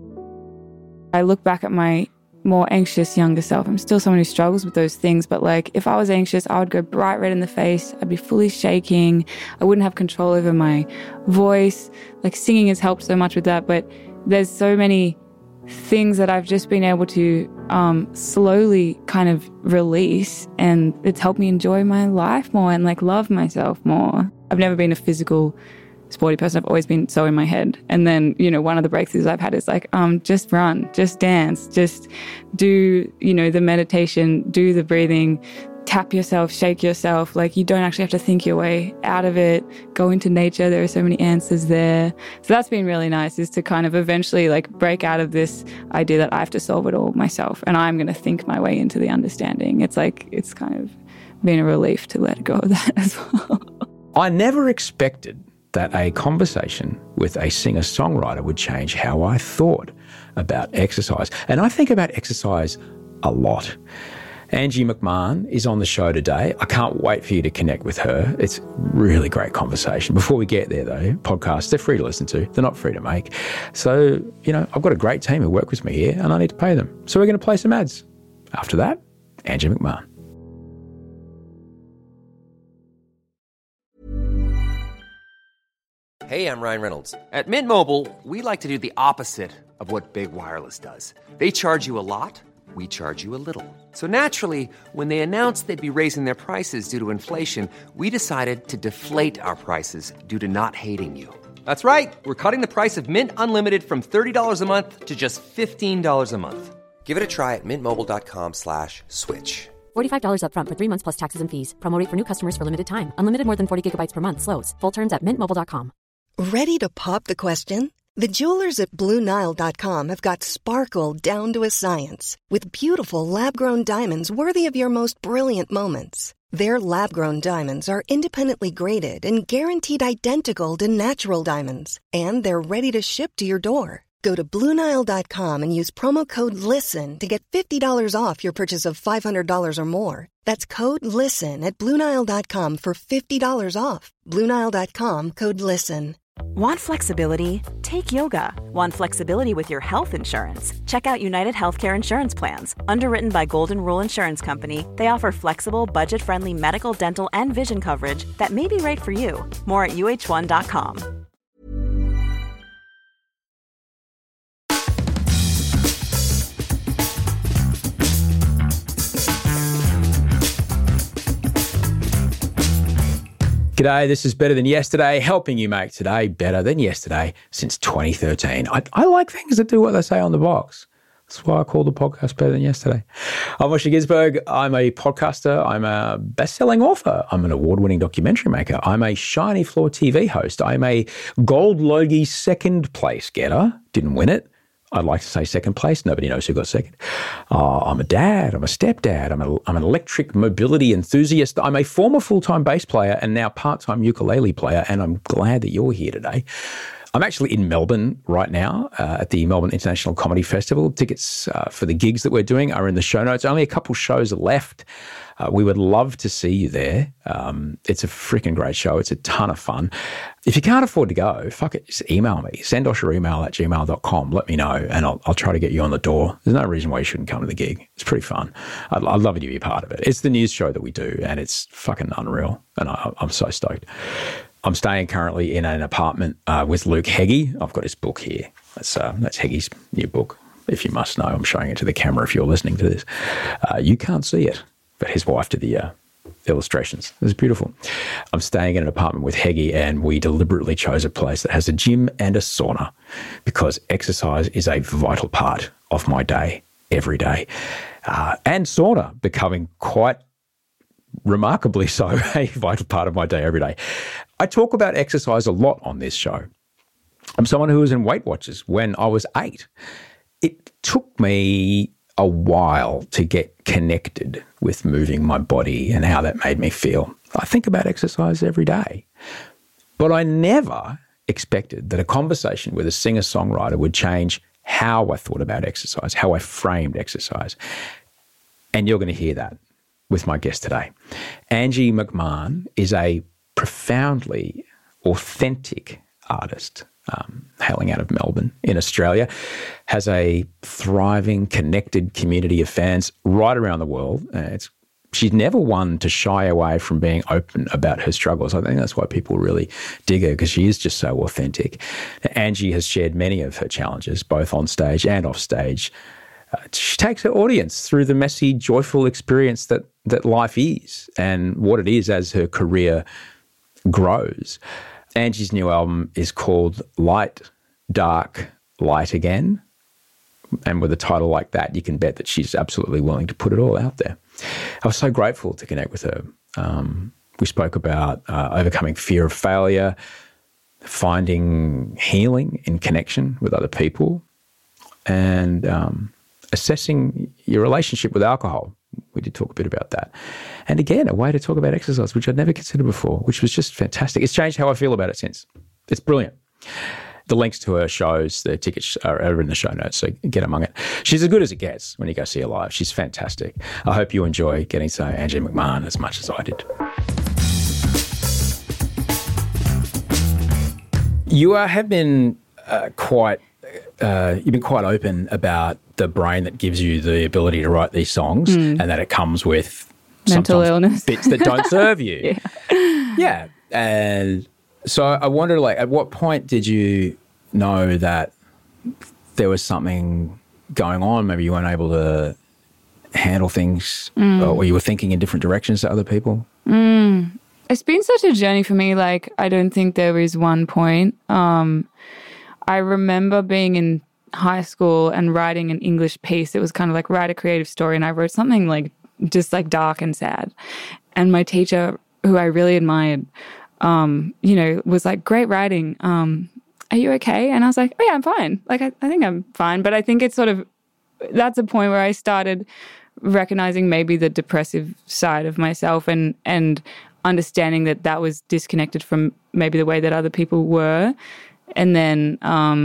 I look back at my more anxious younger self. I'm still someone who struggles with those things, but like if I was anxious, I would go bright red in the face. I'd be fully shaking. I wouldn't have control over my voice. Like singing has helped so much with that, but there's so many things that I've just been able to slowly kind of release, and it's helped me enjoy my life more and like love myself more. I've never been a physical sporty person. I've always been so in my head. And then, you know, one of the breakthroughs I've had is like, just run, just dance, just do, you know, the meditation, do the breathing, tap yourself, shake yourself. Like you don't actually have to think your way out of it. Go into nature. There are so many answers there. So that's been really nice, is to kind of eventually like break out of this idea that I have to solve it all myself and I'm going to think my way into the understanding. It's like, it's kind of been a relief to let go of that as well. I never expected that a conversation with a singer-songwriter would change how I thought about exercise. And I think about exercise a lot. Angie McMahon is on the show today. I can't wait for you to connect with her. It's really great conversation. Before we get there, though, podcasts, they're free to listen to. They're not free to make. So, you know, I've got a great team who work with me here and I need to pay them. So we're going to play some ads. After that, Angie McMahon. Hey, I'm Ryan Reynolds. At Mint Mobile, we like to do the opposite of what Big Wireless does. They charge you a lot, we charge you a little. So naturally, when they announced they'd be raising their prices due to inflation, we decided to deflate our prices due to not hating you. That's right. We're cutting the price of Mint Unlimited from $30 a month to just $15 a month. Give it a try at mintmobile.com/switch. $45 up front for 3 months plus taxes and fees. Promo rate for new customers for limited time. Unlimited more than 40 gigabytes per month slows. Full terms at mintmobile.com. Ready to pop the question? The jewelers at BlueNile.com have got sparkle down to a science with beautiful lab-grown diamonds worthy of your most brilliant moments. Their lab-grown diamonds are independently graded and guaranteed identical to natural diamonds, and they're ready to ship to your door. Go to BlueNile.com and use promo code LISTEN to get $50 off your purchase of $500 or more. That's code LISTEN at BlueNile.com for $50 off. BlueNile.com, code LISTEN. Want flexibility? Take yoga. Want flexibility with your health insurance? Check out United Healthcare Insurance Plans. Underwritten by Golden Rule Insurance Company, they offer flexible, budget-friendly medical, dental, and vision coverage that may be right for you. More at uh1.com. G'day, this is Better Than Yesterday, helping you make today better than yesterday since 2013. I like things that do what they say on the box. That's why I call the podcast Better Than Yesterday. I'm Osher Ginsberg. I'm a podcaster. I'm a best-selling author. I'm an award-winning documentary maker. I'm a Shiny Floor TV host. I'm a Gold Logie second place getter. Didn't win it. I'd like to say second place. Nobody knows who got second. I'm a dad. I'm a stepdad. I'm an electric mobility enthusiast. I'm a former full-time bass player and now part-time ukulele player, and I'm glad that you're here today. I'm actually in Melbourne right now at the Melbourne International Comedy Festival. Tickets for the gigs that we're doing are in the show notes. Only a couple shows left. We would love to see you there. It's a freaking great show. It's a ton of fun. If you can't afford to go, fuck it, just email me. Send us your email at gmail.com. Let me know, and I'll try to get you on the door. There's no reason why you shouldn't come to the gig. It's pretty fun. I'd love you to be a part of it. It's the news show that we do, and it's fucking unreal, and I'm so stoked. I'm staying currently in an apartment with Luke Heggie. I've got his book here. That's Heggie's new book. If you must know, I'm showing it to the camera if you're listening to this. You can't see it, but his wife did the illustrations. It was beautiful. I'm staying in an apartment with Heggie, and we deliberately chose a place that has a gym and a sauna because exercise is a vital part of my day every day. And sauna becoming quite remarkably so a vital part of my day every day. I talk about exercise a lot on this show. I'm someone who was in Weight Watchers when I was 8. It took me a while to get connected with moving my body and how that made me feel. I think about exercise every day. But I never expected that a conversation with a singer-songwriter would change how I thought about exercise, how I framed exercise. And you're going to hear that with my guest today. Angie McMahon is a profoundly authentic artist hailing out of Melbourne in Australia, has a thriving, connected community of fans right around the world. She's never one to shy away from being open about her struggles. I think that's why people really dig her, because she is just so authentic. Angie has shared many of her challenges, both on stage and off stage. She takes her audience through the messy, joyful experience that life is and what it is as her career grows. Angie's new album is called Light, Dark, Light Again. And with a title like that, you can bet that she's absolutely willing to put it all out there. I was so grateful to connect with her. We spoke about overcoming fear of failure, finding healing in connection with other people, and assessing your relationship with alcohol. We did talk a bit about that. And again, a way to talk about exercise, which I'd never considered before, which was just fantastic. It's changed how I feel about it since. It's brilliant. The links to her shows, the tickets are in the show notes, so get among it. She's as good as it gets when you go see her live. She's fantastic. I hope you enjoy getting to know Angie McMahon as much as I did. You have been you've been quite open about the brain that gives you the ability to write these songs and that it comes with mental illness, bits that don't serve you. Yeah. And so I wonder, like, at what point did you know that there was something going on? Maybe you weren't able to handle things or you were thinking in different directions to other people? It's been such a journey for me. Like, I don't think there is one point. I remember being in high school and writing an English piece. It was kind of like write a creative story, and I wrote something like just like dark and sad. And my teacher, who I really admired, was like, great writing. Are you okay? And I was like, oh yeah, I'm fine. Like, I think I'm fine. But I think it's that's a point where I started recognizing maybe the depressive side of myself and understanding that was disconnected from maybe the way that other people were. And then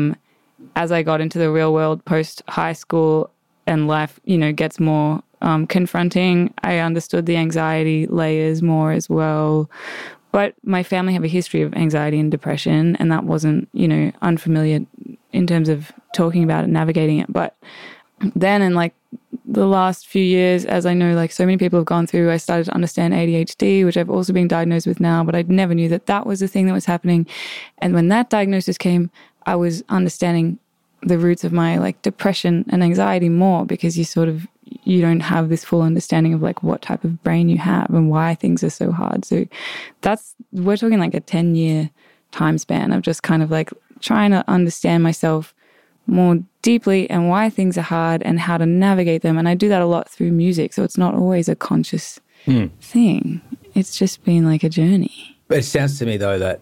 as I got into the real world post high school and life, gets more confronting, I understood the anxiety layers more as well. But my family have a history of anxiety and depression, and that wasn't, unfamiliar in terms of talking about it, navigating it. But then in like the last few years, as I know like so many people have gone through, I started to understand ADHD, which I've also been diagnosed with now, but I never knew that was the thing that was happening. And when that diagnosis came, I was understanding the roots of my like depression and anxiety more, because you don't have this full understanding of like what type of brain you have and why things are so hard. So we're talking like a 10-year time span of just kind of like trying to understand myself more deeply and why things are hard and how to navigate them. And I do that a lot through music. So it's not always a conscious thing. It's just been like a journey. But it sounds to me though that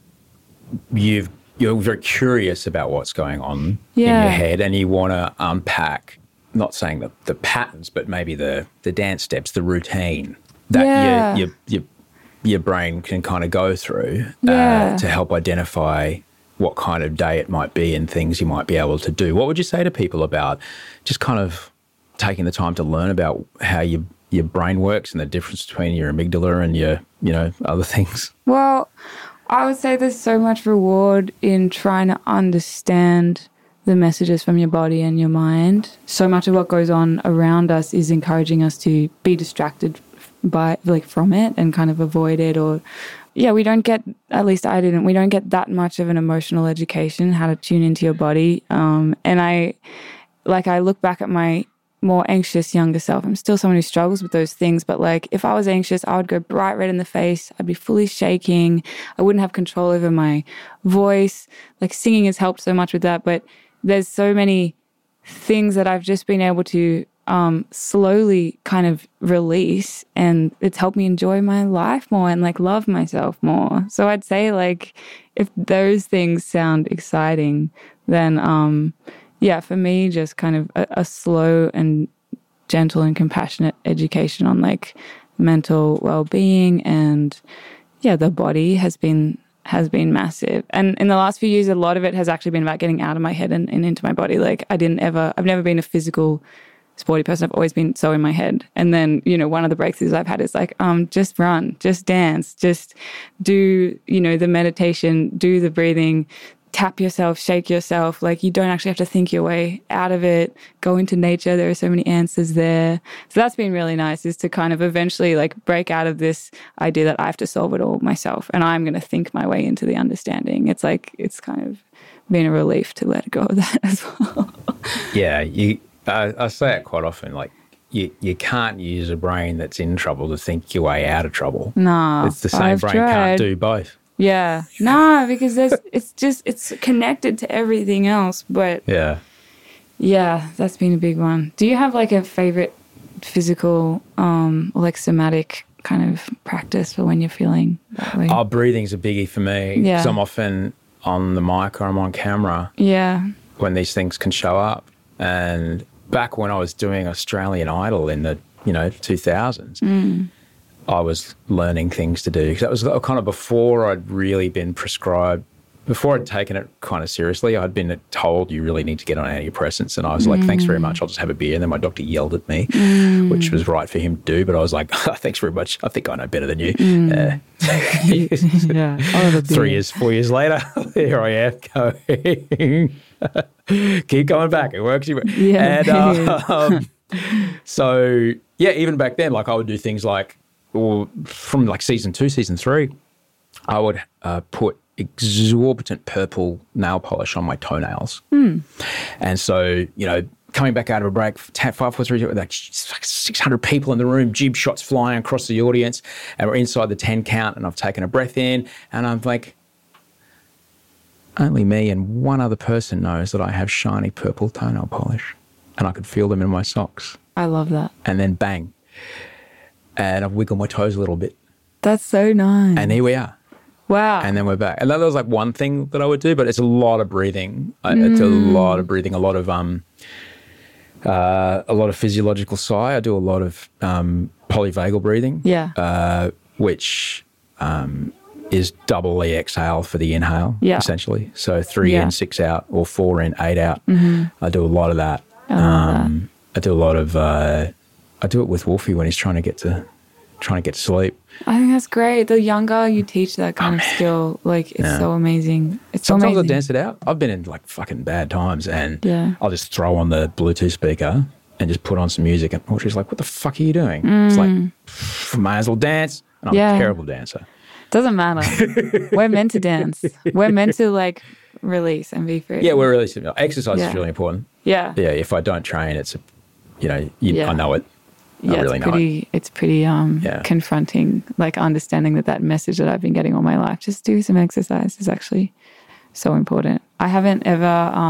you're very curious about what's going on in your head, and you want to unpack, not saying the patterns, but maybe the dance steps, the routine that your brain can kind of go through to help identify what kind of day it might be and things you might be able to do. What would you say to people about just kind of taking the time to learn about how your brain works and the difference between your amygdala and your, other things? Well, I would say there's so much reward in trying to understand the messages from your body and your mind. So much of what goes on around us is encouraging us to be distracted from it and kind of avoid it, or we don't get, at least I didn't, we don't get that much of an emotional education, how to tune into your body. And I look back at my more anxious younger self. I'm still someone who struggles with those things, but like if I was anxious, I would go bright red in the face. I'd be fully shaking. I wouldn't have control over my voice. Like singing has helped so much with that, but there's so many things that I've just been able to slowly kind of release, and it's helped me enjoy my life more and like love myself more. So I'd say like if those things sound exciting, then for me, just kind of a slow and gentle and compassionate education on like mental well-being and the body has been massive. And in the last few years, a lot of it has actually been about getting out of my head and into my body. Like I've never been a physical sporty person. I've always been so in my head. And then, one of the breakthroughs I've had is like, just run, just dance, just do, the meditation, do the breathing, tap yourself, shake yourself. Like, you don't actually have to think your way out of it. Go into nature. There are so many answers there. So that's been really nice, is to kind of eventually like break out of this idea that I have to solve it all myself and I'm going to think my way into the understanding. It's like, it's kind of been a relief to let go of that as well. Yeah, I say it quite often, like, you can't use a brain that's in trouble to think your way out of trouble. No. It's the same I've brain tried. can't do both. Yeah. No, because it's connected to everything else. But Yeah. yeah, that's been a big one. Do you have like a favorite physical, like somatic kind of practice for when you're feeling that way? Oh, breathing's a biggie for me. Yeah. Because I'm often on the mic or I'm on camera Yeah. when these things can show up. And back when I was doing Australian Idol in the 2000s, I was learning things to do. 'Cause that was kind of before I'd really been prescribed, before I'd taken it kind of seriously. I'd been told you really need to get on antidepressants. And I was like, thanks very much, I'll just have a beer. And then my doctor yelled at me, which was right for him to do. But I was like, thanks very much. I think I know better than you. Yeah. I'll have a beer. 4 years later, here I am going, keep going back. It works. Yeah. And so, yeah, even back then, like I would do things like, or from like season 2, season 3, I would put exorbitant purple nail polish on my toenails. And so, coming back out of a break, 5, 4, 3, like 600 people in the room, jib shots flying across the audience, and we're inside the 10 count, and I've taken a breath in, and I'm like, only me and one other person knows that I have shiny purple toenail polish, and I could feel them in my socks. I love that. And then bang, and I've wiggled my toes a little bit, That's so nice. and here we are. Wow. And then we're back. And that was like one thing that I would do, but it's a lot of breathing. It's a lot of breathing, a lot of physiological sigh. I do a lot of polyvagal breathing. Yeah. Which is double the exhale for the inhale, Yeah. essentially. So 3 Yeah. in, 6 out, or 4 in, 8 out. I do a lot of that. I love that. I do a lot of. I do it with Wolfie when he's trying to get to sleep. I think that's great. The younger you teach that kind of skill, like, it's so amazing. It's so Sometimes amazing. I dance it out. I've been in like fucking bad times, and Yeah. I'll just throw on the Bluetooth speaker and just put on some music, and she's like, "What the fuck are you doing?" It's like, might as well dance. And I'm Yeah. a terrible dancer. Doesn't matter. We're meant to dance. We're meant to like release and be free. Yeah, we're really similar. Exercise Yeah. is really important. Yeah. Yeah, if I don't train, it's Yeah. I know it. I really know it. It's pretty confronting, like understanding that message that I've been getting all my life. Just do some exercise is actually so important. I haven't ever,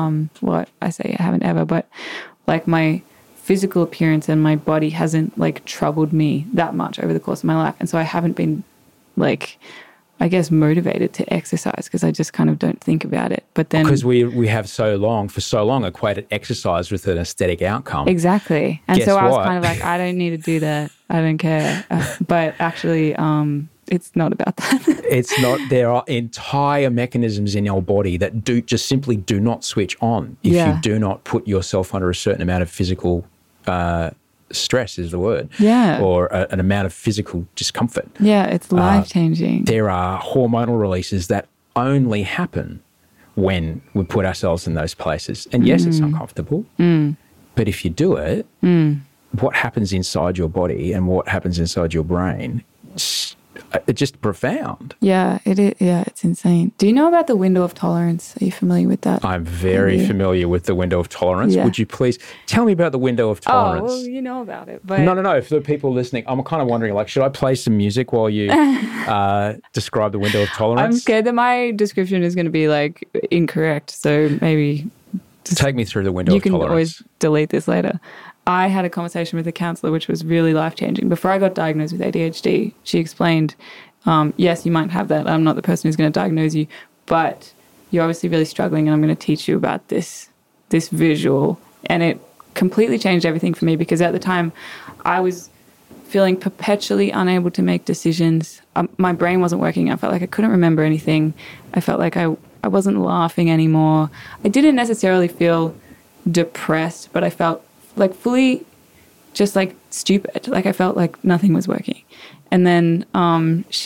I haven't ever, but like my physical appearance and my body hasn't like troubled me that much over the course of my life. And so I haven't been like, I guess, motivated to exercise because I just kind of don't think about it. But then Because we have for so long equated exercise with an aesthetic outcome. exactly. And Guess so I was what? kind of like, I don't need to do that. I don't care. But actually, it's not about that. It's not. There are entire mechanisms in your body that just simply do not switch on if Yeah. you do not put yourself under a certain amount of physical stress is the word. Yeah. Or an amount of physical discomfort. Yeah, it's life-changing. There are hormonal releases that only happen when we put ourselves in those places. And yes, it's uncomfortable, but if you do it, what happens inside your body and what happens inside your brain, it's just profound. Yeah, it is. Yeah, it's insane. Do you know about the window of tolerance? Are you familiar with that? I'm very Yeah. familiar with the window of tolerance. Yeah. Would you please tell me about the window of tolerance? Oh, well, you know about it. But No. For the people listening, I'm kind of wondering, like, should I play some music while you describe the window of tolerance? I'm scared that my description is going to be like incorrect. So maybe Take me through the window you of can tolerance. always delete this later. I had a conversation with a counselor, which was really life-changing. Before I got diagnosed with ADHD, she explained, yes, you might have that. I'm not the person who's going to diagnose you, but you're obviously really struggling, and I'm going to teach you about this visual. And it completely changed everything for me because at the time I was feeling perpetually unable to make decisions. My brain wasn't working. I felt like I couldn't remember anything. I felt like I wasn't laughing anymore. I didn't necessarily feel depressed, but I felt like fully just like stupid. Like I felt like nothing was working. And then she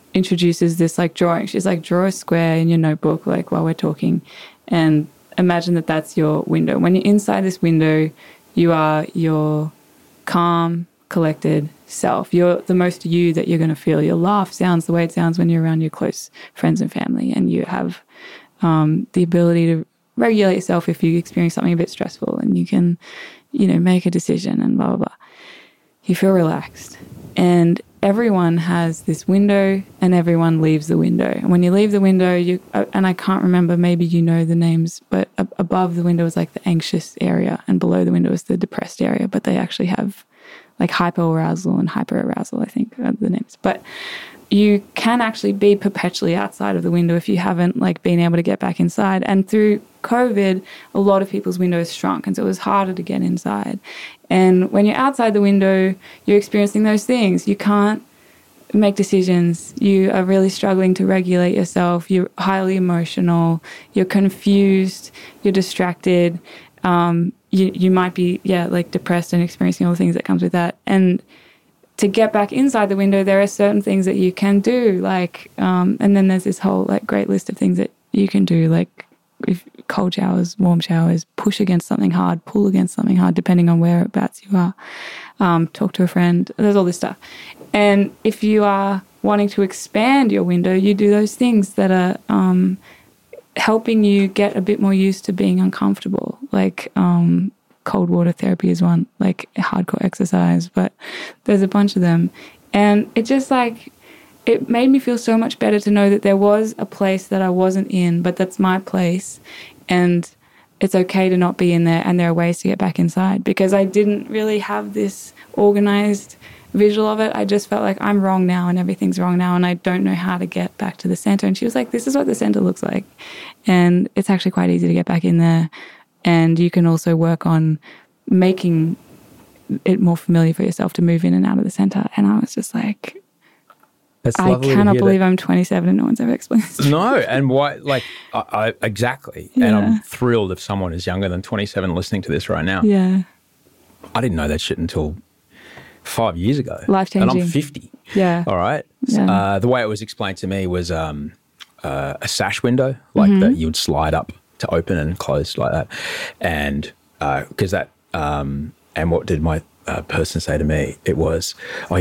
introduces this like drawing. She's like, draw a square in your notebook, like while we're talking, and imagine that that's your window. When you're inside this window, you are your calm, collected self. You're the most you that you're going to feel. Your laugh sounds the way it sounds when you're around your close friends and family, and you have the ability to regulate yourself if you experience something a bit stressful, and you can, make a decision and blah, blah, blah. You feel relaxed. And everyone has this window, and everyone leaves the window. And when you leave the window, and I can't remember, maybe you know the names, but above the window is like the anxious area, and below the window is the depressed area, but they actually have like hypoarousal and hyperarousal, I think are the names. But you can actually be perpetually outside of the window if you haven't like been able to get back inside. And through COVID, a lot of people's windows shrunk, and so it was harder to get inside. And when you're outside the window, you're experiencing those things. You can't make decisions. You are really struggling to regulate yourself. You're highly emotional. You're confused. You're distracted. You might be, like depressed and experiencing all the things that comes with that. And to get back inside the window, there are certain things that you can do, like, and then there's this whole like great list of things that you can do, like if cold showers, warm showers, push against something hard, pull against something hard, depending on whereabouts you are, talk to a friend. There's all this stuff. And if you are wanting to expand your window, you do those things that are helping you get a bit more used to being uncomfortable, like cold water therapy is one, like hardcore exercise, but there's a bunch of them. And it just like, it made me feel so much better to know that there was a place that I wasn't in, but that's my place, and it's okay to not be in there, and there are ways to get back inside, because I didn't really have this organized visual of it. I just felt like I'm wrong now and everything's wrong now, and I don't know how to get back to the center. And she was like, this is what the center looks like, and it's actually quite easy to get back in there, and you can also work on making it more familiar for yourself to move in and out of the center. And I was just like, I cannot believe I'm 27 and no one's ever explained this to me. No, and why? Like, I exactly. Yeah. And I'm thrilled if someone is younger than 27 listening to this right now. Yeah, I didn't know that shit until 5 years ago. Life-changing. And I'm 50. Yeah. All right. Yeah. The way it was explained to me was a sash window, like that you would slide up to open and close like that. And because that, and what did my person say to me? It was,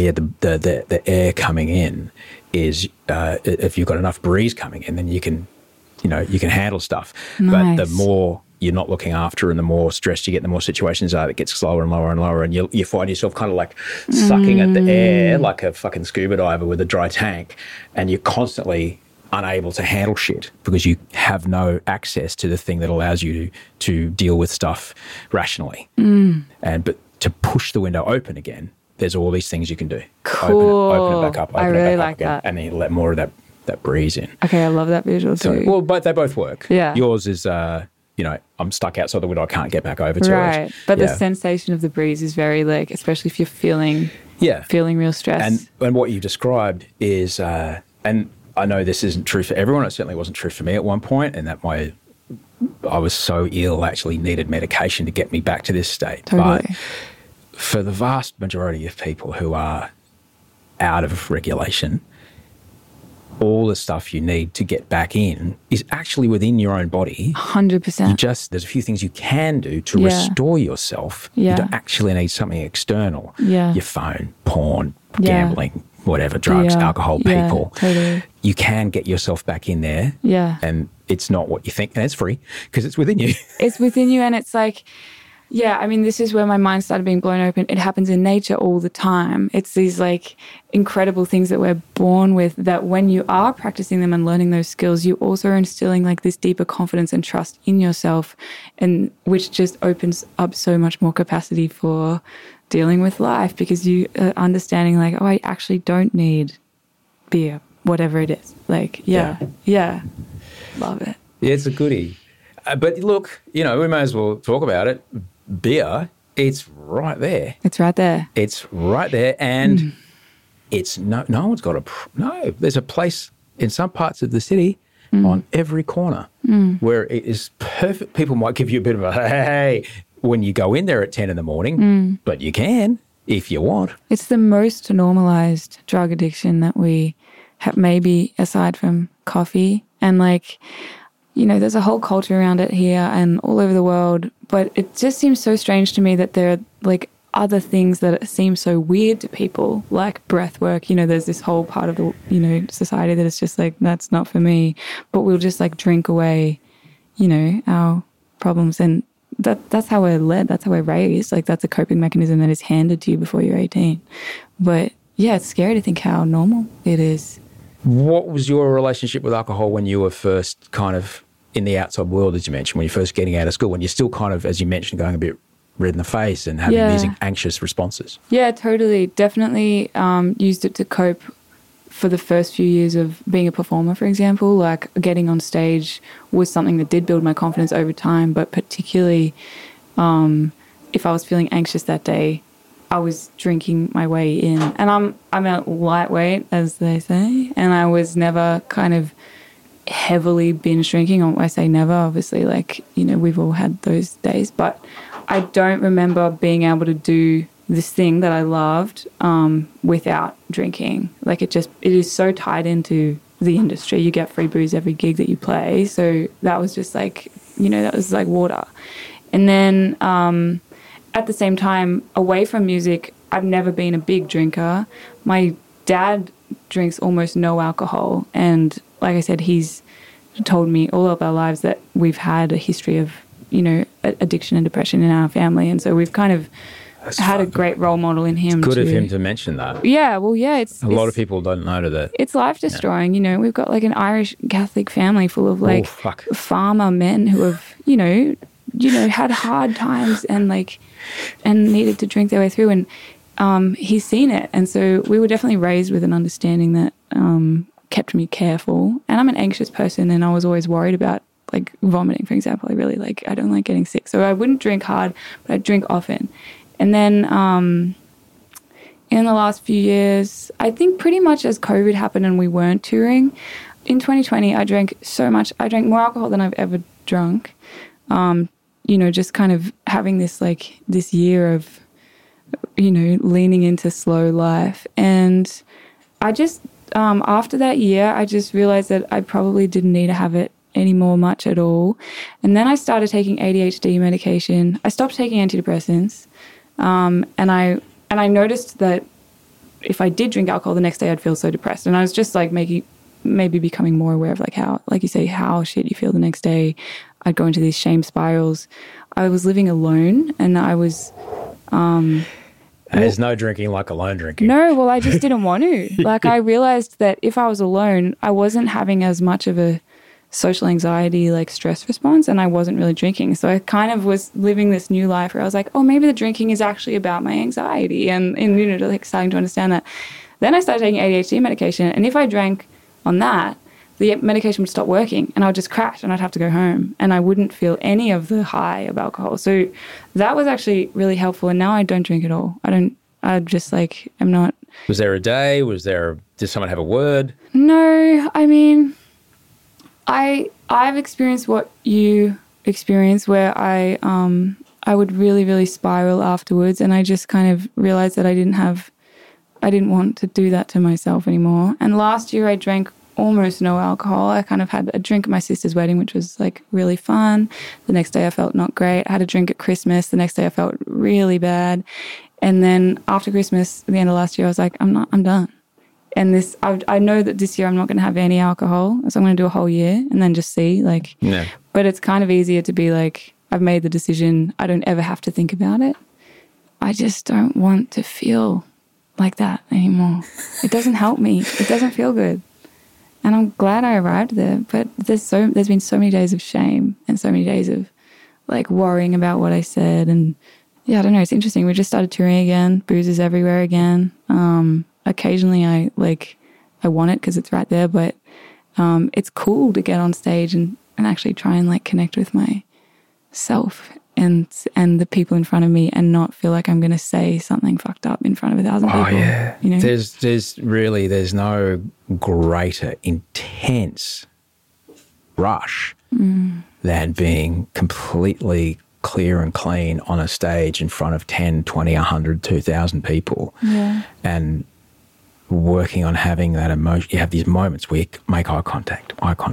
the air coming in is, if you've got enough breeze coming in, then you can handle stuff. Nice. But the more you're not looking after and the more stressed you get, the more situations are, it gets slower and lower and lower, and you find yourself kind of like sucking at the air like a fucking scuba diver with a dry tank, and you're constantly unable to handle shit because you have no access to the thing that allows you to deal with stuff rationally. But to push the window open again, there's all these things you can do. Cool. Open it back up. I really like that. And then let more of that breeze in. Okay, I love that visual too. Well, but they both work. Yeah. Yours is, I'm stuck outside the window. I can't get back over to it. Right. But the sensation of the breeze is very, like, especially if you're feeling real stress. And what you described is, and I know this isn't true for everyone. It certainly wasn't true for me at one point, and that I was so ill, actually needed medication to get me back to this state. Totally. But for the vast majority of people who are out of regulation, all the stuff you need to get back in is actually within your own body. 100%. There's a few things you can do to restore yourself. Yeah. You don't actually need something external. Yeah. Your phone, porn, gambling, whatever, drugs, alcohol, people. Totally. You can get yourself back in there. Yeah. And it's not what you think, and it's free because it's within you. It's within you, and it's like, this is where my mind started being blown open. It happens in nature all the time. It's these like incredible things that we're born with, that when you are practicing them and learning those skills, you also are instilling like this deeper confidence and trust in yourself, and which just opens up so much more capacity for dealing with life, because you are understanding like, I actually don't need beer, whatever it is. Like, love it. Yeah, it's a goodie. But look, we may as well talk about it. Beer, it's right there. It's right there. It's right there, and it's no one's got there's a place in some parts of the city on every corner where it is perfect. People might give you a bit of a hey when you go in there at 10 in the morning, but you can if you want. It's the most normalized drug addiction that we maybe aside from coffee. And like, you know, there's a whole culture around it here and all over the world, but it just seems so strange to me that there are like other things that seem so weird to people, like breath work. You know, there's this whole part of the, you know, society that is just like, that's not for me, but we'll just like drink away, you know, our problems. And that's how we're led. That's how we're raised. Like that's a coping mechanism that is handed to you before you're 18. But yeah, it's scary to think how normal it is. What was your relationship with alcohol when you were first kind of in the outside world, as you mentioned, when you're first getting out of school, when you're still kind of, as you mentioned, going a bit red in the face and having these anxious responses? Yeah, totally. Definitely used it to cope for the first few years of being a performer, for example. Like getting on stage was something that did build my confidence over time, but particularly if I was feeling anxious that day, I was drinking my way in. And I'm a lightweight, as they say, and I was never kind of heavily binge drinking. I say never, obviously, like, you know, we've all had those days, but I don't remember being able to do this thing that I loved without drinking. Like it is so tied into the industry. You get free booze every gig that you play. So that was just like, you know, that was like water. And then at the same time, away from music, I've never been a big drinker. My dad drinks almost no alcohol. And like I said, he's told me all of our lives that we've had a history of, you know, addiction and depression in our family. And so we've kind of had a great role model in him. It's good of him to mention that. Yeah, well, yeah. A lot of people don't know that. It's life-destroying. You know, we've got like an Irish Catholic family full of like farmer men who have, you know, had hard times and needed to drink their way through. And he's seen it. And so we were definitely raised with an understanding that kept me careful. And I'm an anxious person, and I was always worried about like vomiting, for example. I don't like getting sick. So I wouldn't drink hard, but I'd drink often. And then in the last few years, I think pretty much as COVID happened and we weren't touring, in 2020 I drank so much. I drank more alcohol than I've ever drunk. You know, just kind of having this year of, you know, leaning into slow life. And I just, after that year, I just realized that I probably didn't need to have it anymore much at all. And then I started taking ADHD medication. I stopped taking antidepressants. And I noticed that if I did drink alcohol the next day, I'd feel so depressed. And I was just like maybe becoming more aware of like how, like you say, how shit you feel the next day. I'd go into these shame spirals. I was living alone, and I was... there's no drinking like alone drinking. No, well, I just didn't want to. Like, I realized that if I was alone, I wasn't having as much of a social anxiety, like stress response, and I wasn't really drinking. So I kind of was living this new life where I was like, oh, maybe the drinking is actually about my anxiety, and you know, like starting to understand that. Then I started taking ADHD medication, and if I drank on that, the medication would stop working and I would just crash and I'd have to go home and I wouldn't feel any of the high of alcohol. So that was actually really helpful. And now I don't drink at all. I just like, I'm not. Was there a day? Did someone have a word? No, I mean, I've experienced what you experienced, where I would really, really spiral afterwards, and I just kind of realized that I didn't want to do that to myself anymore. And last year I drank almost no alcohol. I kind of had a drink at my sister's wedding, which was like really fun. The next day I felt not great. I had a drink at Christmas. The next day I felt really bad. And then after Christmas, at the end of last year, I was like, I'm done. And I know that this year I'm not going to have any alcohol. So I'm going to do a whole year and then just see, like, yeah. But it's kind of easier to be like, I've made the decision. I don't ever have to think about it. I just don't want to feel like that anymore. It doesn't help me. It doesn't feel good. And I'm glad I arrived there. But there's been so many days of shame and so many days of like worrying about what I said. And yeah, I don't know. It's interesting. We just started touring again. Booze is everywhere again. Occasionally I want it because it's right there. But it's cool to get on stage and actually try and like connect with myself and the people in front of me and not feel like I'm going to say something fucked up in front of 1,000 people. Oh, yeah. You know? There's no greater intense rush than being completely clear and clean on a stage in front of 10, 20, 100, 2,000 people. Yeah. And working on having that emotion. You have these moments where you make eye contact.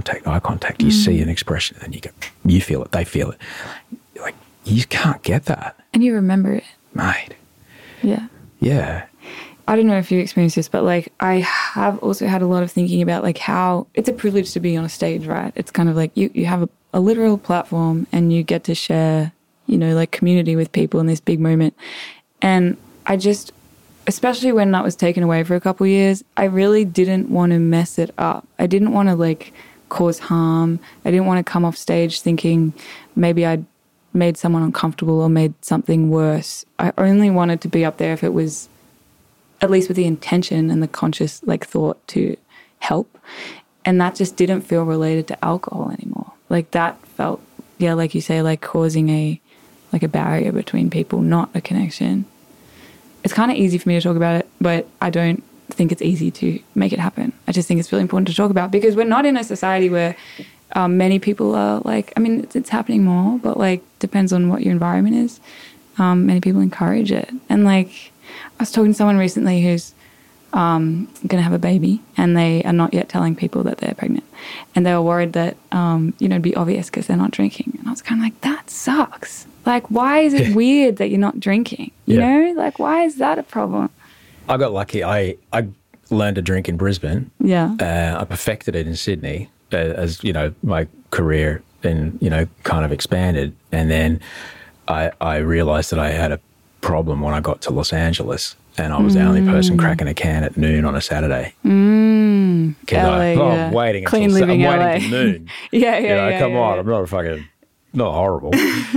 You see an expression, and then you feel it, they feel it. Like, you can't get that. And you remember it. Mate. Yeah. Yeah. I don't know if you experienced this, but like I have also had a lot of thinking about like how it's a privilege to be on a stage, right? It's kind of like you have a literal platform and you get to share, you know, like community with people in this big moment. And I just, especially when that was taken away for a couple of years, I really didn't want to mess it up. I didn't want to like cause harm. I didn't want to come off stage thinking maybe I'd made someone uncomfortable or made something worse. I only wanted to be up there if it was at least with the intention and the conscious like thought to help. And that just didn't feel related to alcohol anymore. Like that felt, yeah, like you say, like causing a barrier between people, not a connection. It's kind of easy for me to talk about it, but I don't think it's easy to make it happen. I just think it's really important to talk about because we're not in a society where many people are like, I mean, it's happening more, but like depends on what your environment is. Many people encourage it. And like, I was talking to someone recently who's going to have a baby and they are not yet telling people that they're pregnant. And they were worried that, it'd be obvious because they're not drinking. And I was kind of like, that sucks. Like, why is it weird that you're not drinking? You know? Like, why is that a problem? I got lucky. I learned to drink in Brisbane. Yeah. I perfected it in Sydney as, you know, my career then, you know, kind of expanded. And then I realised that I had a problem when I got to Los Angeles and I was the only person cracking a can at noon on a Saturday. LA, I'm waiting Clean until living I'm LA. waiting till noon. Come on, I'm not horrible.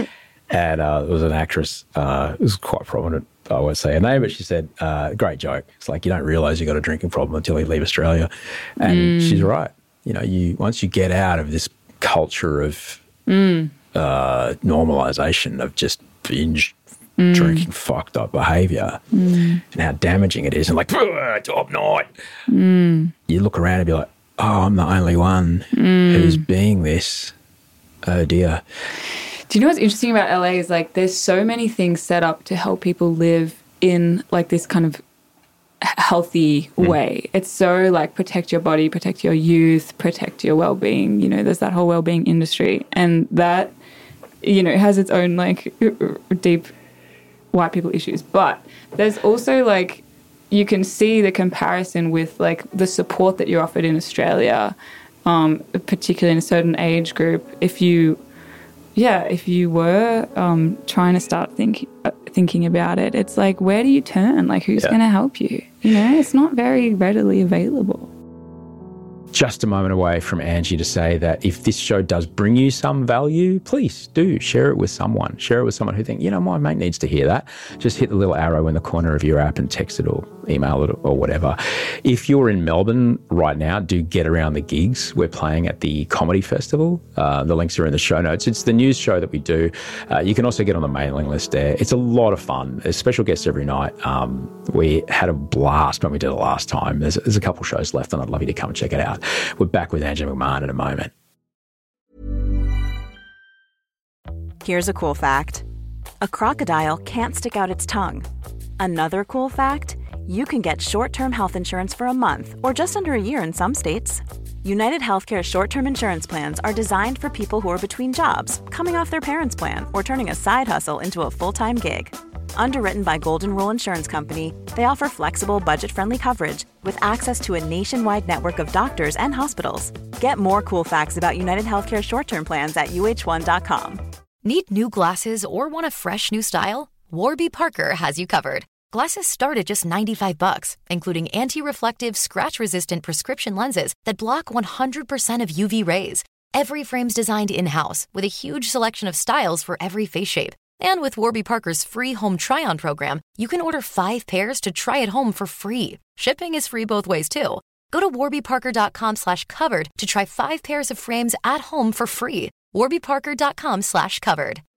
And it was an actress, it was quite prominent, I won't say her name, but she said, great joke. It's like, you don't realise you've got a drinking problem until you leave Australia. And she's right. You know, once you get out of this culture of normalisation of just binge drinking fucked up behaviour and how damaging it is and like, top night. You look around and be like, oh, I'm the only one who's being this. Oh dear. Do you know what's interesting about LA is like there's so many things set up to help people live in like this kind of healthy way. It's so like protect your body, protect your youth, protect your well-being. You know, there's that whole well-being industry and that, you know, has its own like deep white people issues. But there's also like you can see the comparison with like the support that you're offered in Australia, particularly in a certain age group. If you were trying to start thinking about it, it's like, where do you turn? Like, who's going to help you? You know, it's not very readily available. Just a moment away from Angie to say that if this show does bring you some value, please do share it with someone. Share it with someone who thinks, you know, my mate needs to hear that. Just hit the little arrow in the corner of your app and text it or email it or whatever. If you're in Melbourne right now, do get around the gigs. We're playing at the Comedy Festival. The links are in the show notes. It's the news show that we do. You can also get on the mailing list there. It's a lot of fun. There's special guests every night. We had a blast when we did it last time. There's a couple shows left and I'd love you to come check it out. We're back with Angela McMahon in a moment. Here's a cool fact. A crocodile can't stick out its tongue. Another cool fact, you can get short-term health insurance for a month or just under a year in some states. United Healthcare short-term insurance plans are designed for people who are between jobs, coming off their parents' plan, or turning a side hustle into a full-time gig. Underwritten by Golden Rule Insurance Company, they offer flexible, budget-friendly coverage with access to a nationwide network of doctors and hospitals. Get more cool facts about United Healthcare short-term plans at uh1.com. Need new glasses or want a fresh new style? Warby Parker has you covered. Glasses start at just $95, including anti-reflective, scratch-resistant prescription lenses that block 100% of UV rays. Every frame's designed in-house with a huge selection of styles for every face shape. And with Warby Parker's free home try-on program, you can order 5 pairs to try at home for free. Shipping is free both ways, too. Go to warbyparker.com/covered to try 5 pairs of frames at home for free. warbyparker.com/covered.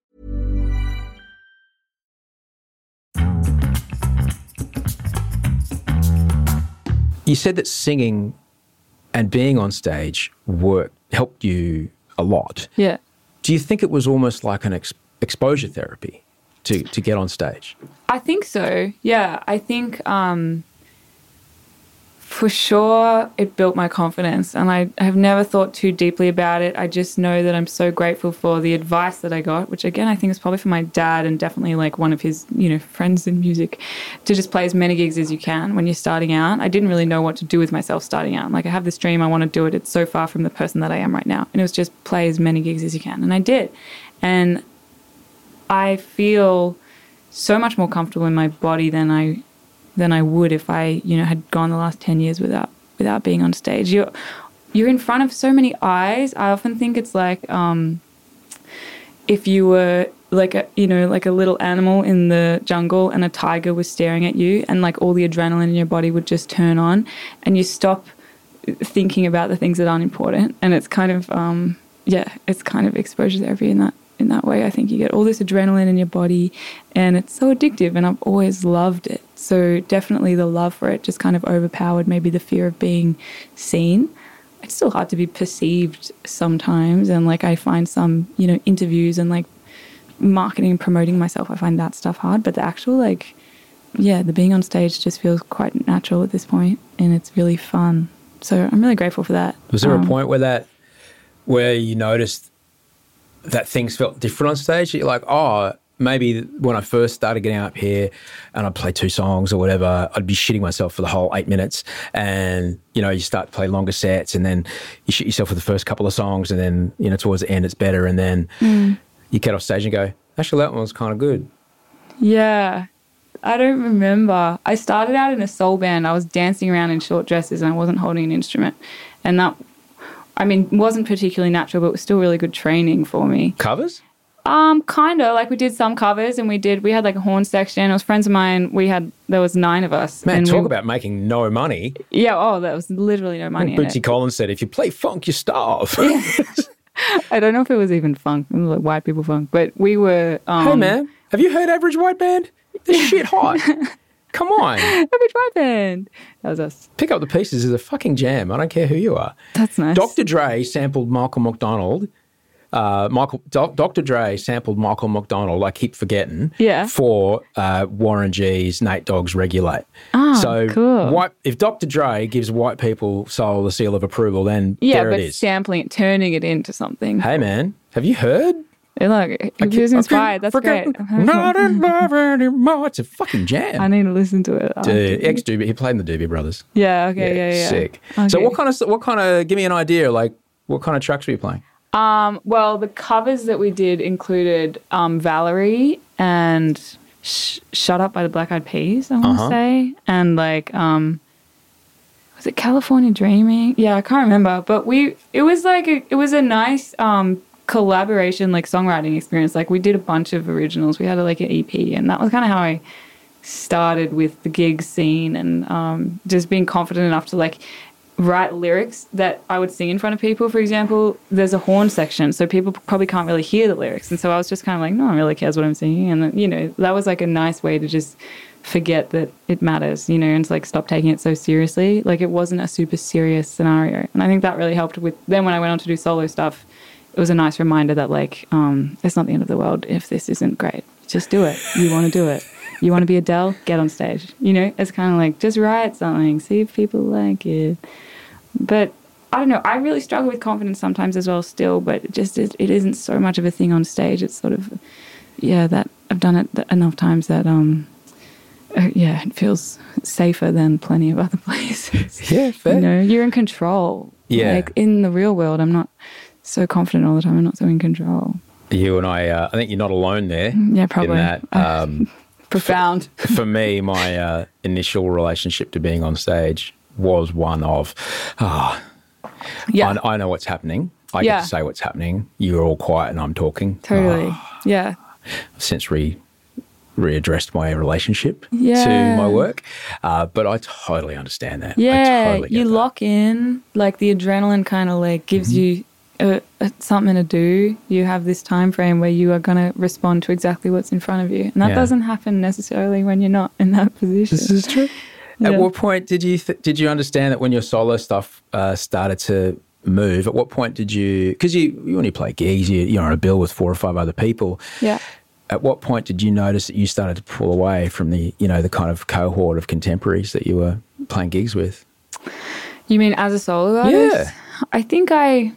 You said that singing and being on stage helped you a lot. Yeah. Do you think it was almost like an exposure therapy to get on stage? I think so. Yeah. I think For sure, it built my confidence, and I have never thought too deeply about it. I just know that I'm so grateful for the advice that I got, which again I think is probably from my dad and definitely like one of his, friends in music, to just play as many gigs as you can when you're starting out. I didn't really know what to do with myself starting out. Like, I have this dream, I want to do it. It's so far from the person that I am right now, and it was just play as many gigs as you can, and I did, and I feel so much more comfortable in my body than I would if I, had gone the last 10 years without being on stage. You're in front of so many eyes. I often think it's like if you were like a little animal in the jungle and a tiger was staring at you, and like all the adrenaline in your body would just turn on and you stop thinking about the things that aren't important. And it's kind of, it's kind of exposure therapy in that way. I think you get all this adrenaline in your body and it's so addictive, and I've always loved it. So definitely the love for it just kind of overpowered maybe the fear of being seen. It's still hard to be perceived sometimes, and like I find some, interviews and like marketing and promoting myself, I find that stuff hard, but the actual the being on stage just feels quite natural at this point, and it's really fun. So I'm really grateful for that. Was there a point where you noticed that things felt different on stage? You're like, oh, maybe when I first started getting up here and I'd play 2 songs or whatever, I'd be shitting myself for the whole 8 minutes. And, you start to play longer sets, and then you shit yourself for the first couple of songs, and then, towards the end it's better. And then you get off stage and go, actually, that one was kind of good. Yeah. I don't remember. I started out in a soul band. I was dancing around in short dresses and I wasn't holding an instrument. And that, wasn't particularly natural, but it was still really good training for me. Covers? Kind of. Like, we did some covers, and we had like a horn section. It was friends of mine. There was 9 of us. Man, talk about making no money. Yeah, that was literally no money. Bootsy Collins said, if you play funk, you starve. Yeah. I don't know if it was even funk. It was like white people funk. But we were... hey, man, have you heard Average White Band? This shit hot. Come on. Average White Band. That was us. Pick Up the Pieces is a fucking jam. I don't care who you are. That's nice. Dr. Dre sampled Michael McDonald. Dr. Dre sampled Michael McDonald, I keep forgetting, for Warren G's Nate Dogg's Regulate. Oh, so cool. If Dr. Dre gives white people soul the seal of approval, then there it is. Sampling it, turning it into something. Hey, man, have you heard? Look, if he was inspired, that's great. Not in love anymore. It's a fucking jam. I need to listen to it. Dude, ex-Doobie, he played in the Doobie Brothers. Yeah, okay, yeah. Sick. Okay. So what kind of, give me an idea, like what kind of tracks were you playing? Well, the covers that we did included Valerie and Shut Up by the Black Eyed Peas, I want to say. And like, was it California Dreaming? Yeah, I can't remember. But it was a nice collaboration, like songwriting experience. Like, we did a bunch of originals. We had like an EP, and that was kind of how I started with the gig scene, and just being confident enough to like write lyrics that I would sing in front of people. For example, there's a horn section, so people probably can't really hear the lyrics. And so I was just kind of like, no one really cares what I'm singing. And, that was like a nice way to just forget that it matters, and to like stop taking it so seriously. Like, it wasn't a super serious scenario. And I think that really helped with, then when I went on to do solo stuff, it was a nice reminder that like, it's not the end of the world if this isn't great. Just do it. You want to do it. You want to be Adele? Get on stage. It's kind of like, just write something, see if people like it. But I don't know. I really struggle with confidence sometimes as well still, but it isn't so much of a thing on stage. It's sort of, that I've done it enough times that, it feels safer than plenty of other places. Yeah, fair. You're in control. Yeah. Like, in the real world, I'm not so confident all the time. I'm not so in control. You and I think you're not alone there. Yeah, probably. In that, profound. For me, my initial relationship to being on stage was one of, I know what's happening. I get to say what's happening. You're all quiet and I'm talking. Totally. Yeah. I've since readdressed my relationship to my work. But I totally understand that. Yeah. I totally get that. Lock in, like the adrenaline kind of like gives you something to do. You have this time frame where you are going to respond to exactly what's in front of you. And that doesn't happen necessarily when you're not in that position. This is true. At what point did you understand that when your solo stuff started to move? At what point did you, because you only play gigs, you're on a bill with 4 or 5 other people. Yeah. At what point did you notice that you started to pull away from the kind of cohort of contemporaries that you were playing gigs with? You mean as a solo artist? Yeah. I think I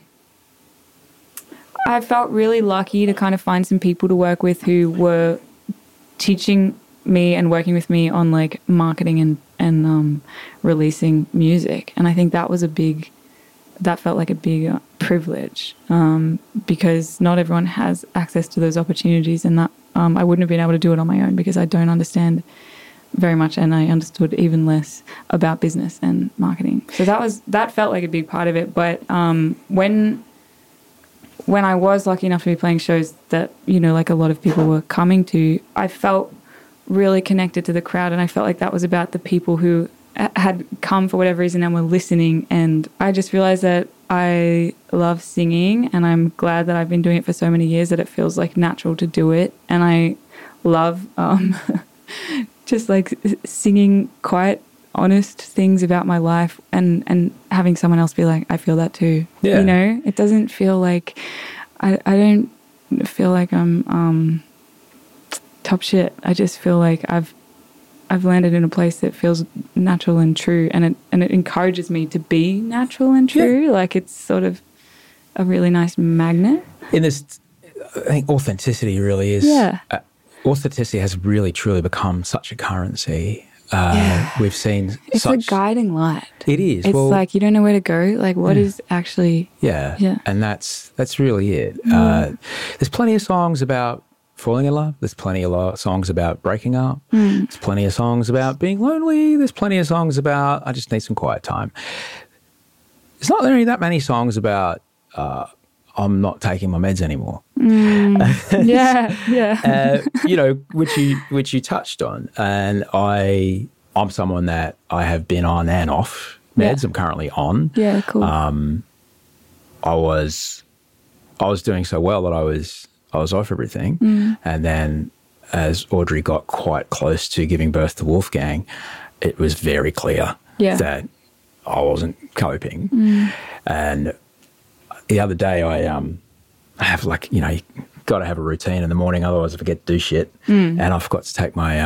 felt really lucky to kind of find some people to work with who were teaching me and working with me on like marketing and releasing music. And I think that felt like a big privilege because not everyone has access to those opportunities, and that I wouldn't have been able to do it on my own because I don't understand very much, and I understood even less about business and marketing. So that felt like a big part of it. But when I was lucky enough to be playing shows that, you know, like a lot of people were coming to, I felt really connected to the crowd, and I felt like that was about the people who had come for whatever reason and were listening. And I just realized that I love singing, and I'm glad that I've been doing it for so many years that it feels like natural to do it. And I love just like singing quite honest things about my life and having someone else be like, I feel that too. Yeah. You know, it doesn't feel like, I don't feel like I'm top shit. I just feel like I've landed in a place that feels natural and true, and it encourages me to be natural and true. Yeah. Like it's sort of a really nice magnet. In this, I think authenticity really is. Yeah. Authenticity has really truly become such a currency. We've seen it's a guiding light. It is. It's like you don't know where to go. Like what is actually. Yeah. And that's really it. Mm. There's plenty of songs about falling in love. There's plenty of songs about breaking up. There's plenty of songs about being lonely. There's plenty of songs about I just need some quiet time. There's not really that many songs about I'm not taking my meds anymore. You know, which you touched on, and I'm someone that I have been on and off meds. Yeah. I'm currently on. Yeah, cool. I was doing so well that I was off everything, and then as Audrey got quite close to giving birth to Wolfgang, it was very clear that I wasn't coping. And the other day, I have like, you know, you got to have a routine in the morning, otherwise I forget to do shit. And I forgot to take my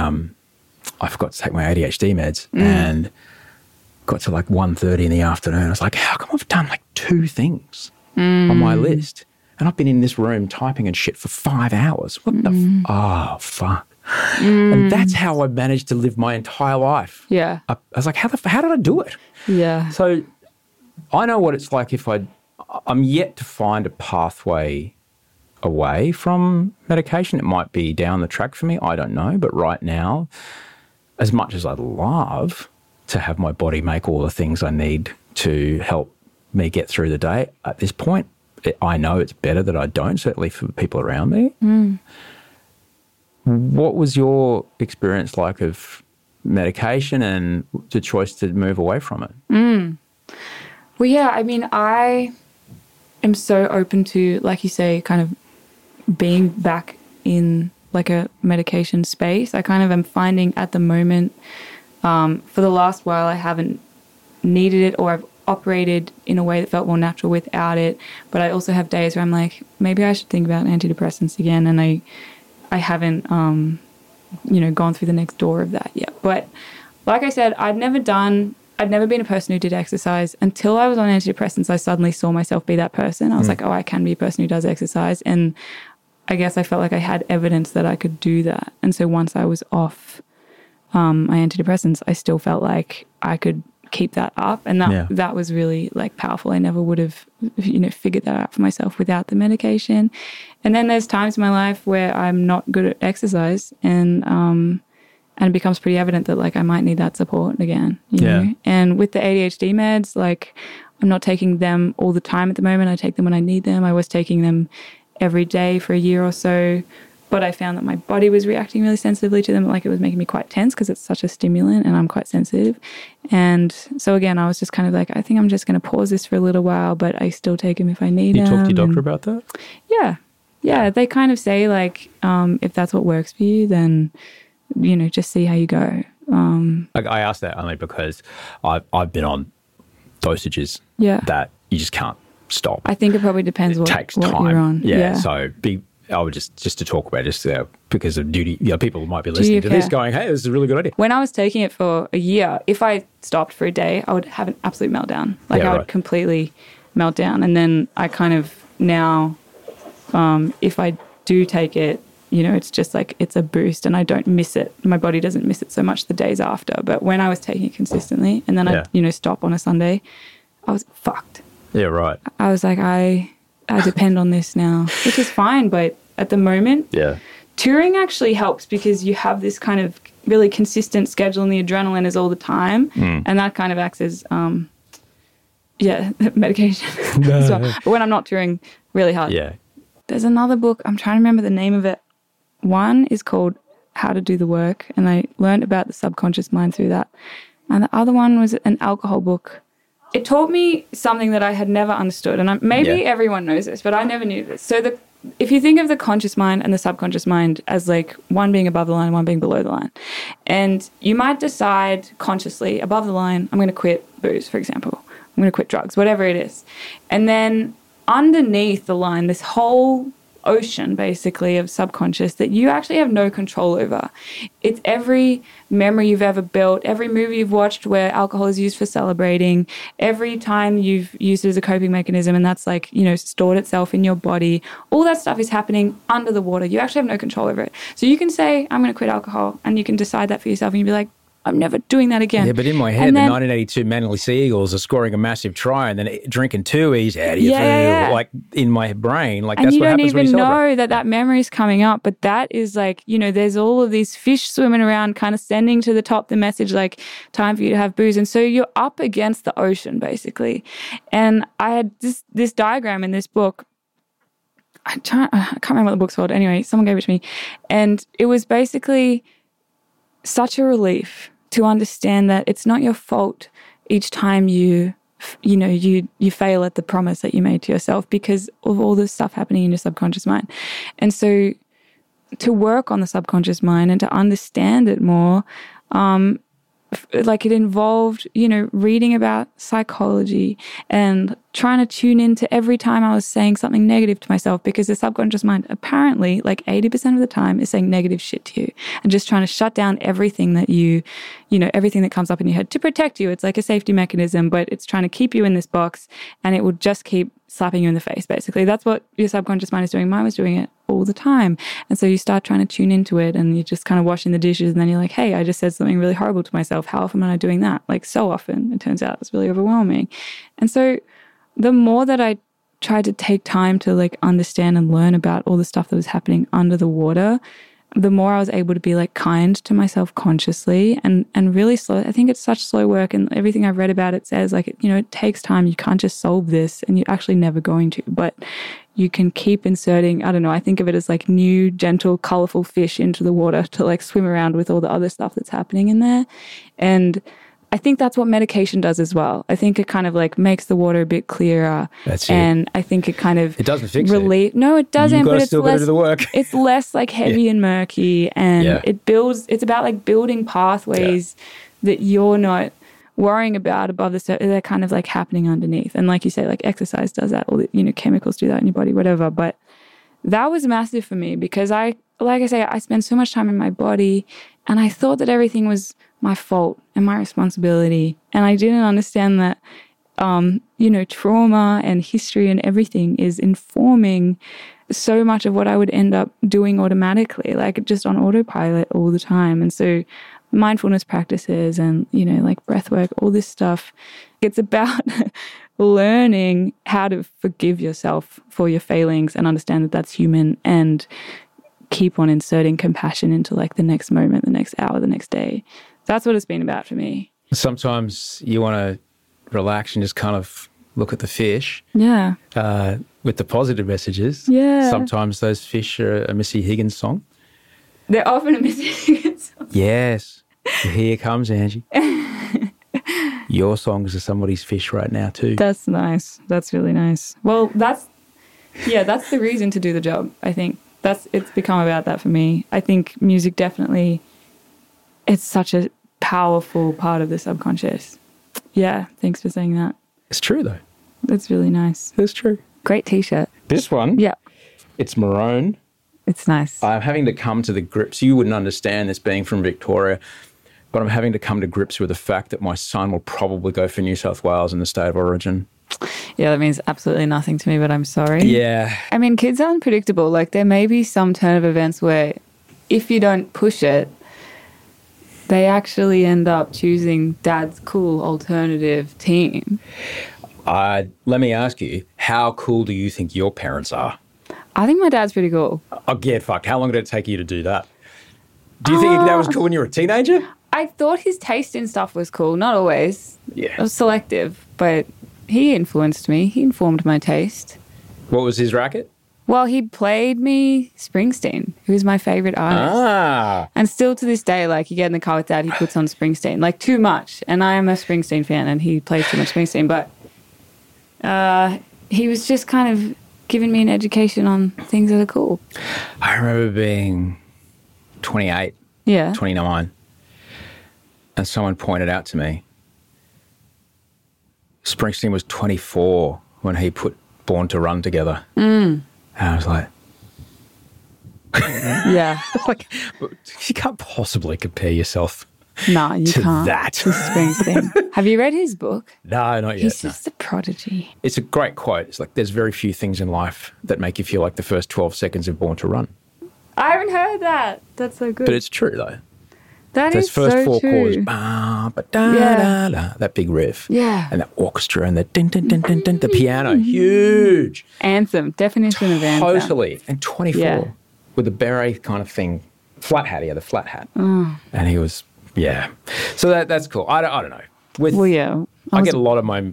ADHD meds, and got to like 1:30 in the afternoon. I was like, how come I've done like 2 things on my list? And I've been in this room typing and shit for 5 hours. What the fuck. And that's how I managed to live my entire life. Yeah. I was like, how did I do it? Yeah. So I know what it's like if I'm yet to find a pathway away from medication. It might be down the track for me. I don't know. But right now, as much as I'd love to have my body make all the things I need to help me get through the day, at this point, I know it's better that I don't, certainly for people around me. What was your experience like of medication and the choice to move away from it? Well, yeah, I mean, I am so open to, like you say, kind of being back in like a medication space. I kind of am finding at the moment, for the last while, I haven't needed it, or I've operated in a way that felt more natural without it. But I also have days where I'm like, maybe I should think about antidepressants again. And I haven't, gone through the next door of that yet. But like I said, I'd never been a person who did exercise until I was on antidepressants. I suddenly saw myself be that person. I was like, oh, I can be a person who does exercise. And I guess I felt like I had evidence that I could do that. And so once I was off my antidepressants, I still felt like I could keep that up. And that was really like powerful. I never would have, figured that out for myself without the medication. And then there's times in my life where I'm not good at exercise, and it becomes pretty evident that like I might need that support again, you know? And with the ADHD meds, like I'm not taking them all the time at the moment. I take them when I need them. I was taking them every day for a year or so, but I found that my body was reacting really sensitively to them. Like it was making me quite tense because it's such a stimulant and I'm quite sensitive. And so again, I was just kind of like, I think I'm just going to pause this for a little while, but I still take them if I need them. You talk to your doctor about that? Yeah. They kind of say like, if that's what works for you, then, just see how you go. I asked that only because I've been on dosages that you just can't stop. I think it probably depends what takes time. You're on. Yeah. So I would just to talk about it, because of duty. People might be listening to care. this going, hey, this is a really good idea. When I was taking it for a year, if I stopped for a day, I would have an absolute meltdown. Like I would completely melt down. And then I kind of now, if I do take it, it's just like it's a boost and I don't miss it. My body doesn't miss it so much the days after. But when I was taking it consistently and then I'd, stop on a Sunday, I was fucked. Yeah, right. I was like, I depend on this now, which is fine. But at the moment, touring actually helps because you have this kind of really consistent schedule and the adrenaline is all the time. And that kind of acts as, medication as well. But when I'm not touring really hard. Yeah. There's another book, I'm trying to remember the name of it. One is called How to Do the Work, and I learned about the subconscious mind through that. And the other one was an alcohol book. It taught me something that I had never understood, and maybe everyone knows this, but I never knew this. So if you think of the conscious mind and the subconscious mind as like one being above the line, one being below the line, and you might decide consciously, above the line, I'm going to quit booze, for example. I'm going to quit drugs, whatever it is. And then underneath the line, this whole ocean basically of subconscious that you actually have no control over. It's every memory you've ever built, every movie you've watched where alcohol is used for celebrating, every time you've used it as a coping mechanism and that's like, stored itself in your body. All that stuff is happening under the water. You actually have no control over it. So you can say, I'm going to quit alcohol, and you can decide that for yourself and you'll be like, I'm never doing that again. Yeah, but in my head, the 1982 Manly Sea Eagles are scoring a massive try and then drinking 2E's out of your food. Like in my brain, like that's what happens when you celebrate. And you don't even know that memory is coming up, but that is like, there's all of these fish swimming around kind of sending to the top the message like, time for you to have booze. And so you're up against the ocean basically. And I had this diagram in this book. I can't remember what the book's called. Anyway, someone gave it to me. And it was basically such a relief to understand that it's not your fault each time you fail at the promise that you made to yourself because of all this stuff happening in your subconscious mind. And so to work on the subconscious mind and to understand it more, like it involved, reading about psychology and trying to tune into every time I was saying something negative to myself, because the subconscious mind apparently like 80% of the time is saying negative shit to you and just trying to shut down everything that everything that comes up in your head to protect you. It's like a safety mechanism, but it's trying to keep you in this box and it will just keep slapping you in the face, basically. That's what your subconscious mind is doing. Mine was doing it all the time. And so you start trying to tune into it and you're just kind of washing the dishes and then you're like, hey, I just said something really horrible to myself. How often am I doing that? Like so often. It turns out it's really overwhelming. And so the more that I tried to take time to like understand and learn about all the stuff that was happening under the water, the more I was able to be like kind to myself consciously and really slow. I think it's such slow work, and everything I've read about it says like, it takes time. You can't just solve this and you're actually never going to, but you can keep inserting, I don't know, I think of it as like new, gentle, colorful fish into the water to like swim around with all the other stuff that's happening in there. And I think that's what medication does as well. I think it kind of like makes the water a bit clearer. That's it. And I think it kind of... It doesn't fix it. No, it doesn't. But it's less... do the work. It's less like heavy and murky, and it builds... It's about like building pathways that you're not worrying about above the surface. They're kind of like happening underneath. And like you say, like exercise does that. All the, chemicals do that in your body, whatever. But that was massive for me because I spend so much time in my body and I thought that everything was my fault and my responsibility. And I didn't understand that, trauma and history and everything is informing so much of what I would end up doing automatically, like just on autopilot all the time. And so mindfulness practices and, like breath work, all this stuff, it's about learning how to forgive yourself for your failings and understand that that's human and keep on inserting compassion into like the next moment, the next hour, the next day. That's what it's been about for me. Sometimes you want to relax and just kind of look at the fish. Yeah. With the positive messages. Yeah. Sometimes those fish are a Missy Higgins song. They're often a Missy Higgins song. Yes. Here comes Angie. Your songs are somebody's fish right now too. That's nice. That's really nice. Well, that's the reason to do the job, I think. It's become about that for me. I think music definitely, it's such a powerful part of the subconscious. Yeah, thanks for saying that. It's true though. That's really nice. It's true. Great t-shirt. This one? Yeah. It's maroon It's nice. I'm having to come to the grips. You wouldn't understand this being from Victoria, but I'm having to come to grips with the fact that my son will probably go for New South Wales in the state of origin. Yeah, that means absolutely nothing to me, but I'm sorry. Yeah. I mean, kids are unpredictable. Like, there may be some turn of events where if you don't push it, they actually end up choosing dad's cool alternative team. Let me ask you, how cool do you think your parents are? I think my dad's pretty cool. Oh, get fucked. How long did it take you to do that? Do you think that was cool when you were a teenager? I thought his taste in stuff was cool. Not always. Yeah. I was selective, but he influenced me. He informed my taste. What was his racket? Well, he played me Springsteen, who's my favourite artist. Ah. And still to this day, like, you get in the car with Dad, he puts on Springsteen. Like, too much. And I am a Springsteen fan, and he plays too much Springsteen. But he was just kind of giving me an education on things that are cool. I remember being 28, Yeah. 29, and someone pointed out to me, Springsteen was 24 when he put Born to Run together. And I was like, Yeah. like, you can't possibly compare yourself No, you to can't. that. To Springsteen. Have you read his book? No, not yet. He's no. just a prodigy. It's a great quote. It's like, there's very few things in life that make you feel like the first 12 seconds of Born to Run. I haven't heard that. That's so good. But it's true, though. That Those is first so four true. chords, that big riff. Yeah. And the orchestra and the din, din, din, din, din, the piano, huge. Anthem. Definition of anthem. Totally. And 24 Yeah. with the beret kind of thing. Flat hat, he had the flat hat. And he was, yeah. So that's cool. I don't know. Well, yeah. I get a lot of my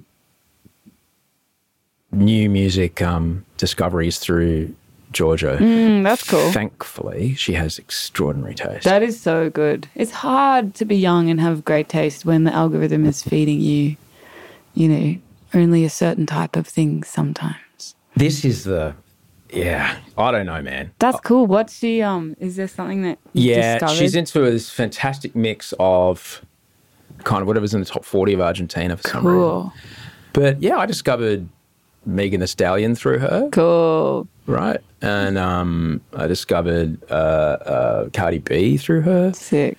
new music discoveries through Georgia. That's cool. Thankfully, she has extraordinary taste. That is so good. It's hard to be young and have great taste when the algorithm is feeding you, you know, only a certain type of thing sometimes. This is I don't know, man. That's cool. What's she, is there something that you discovered? She's into this fantastic mix of kind of whatever's in the top 40 of Argentina for some reason. Cool. But yeah, I discovered Megan Thee Stallion through her. Cool. Right. And I discovered Cardi B through her. Sick.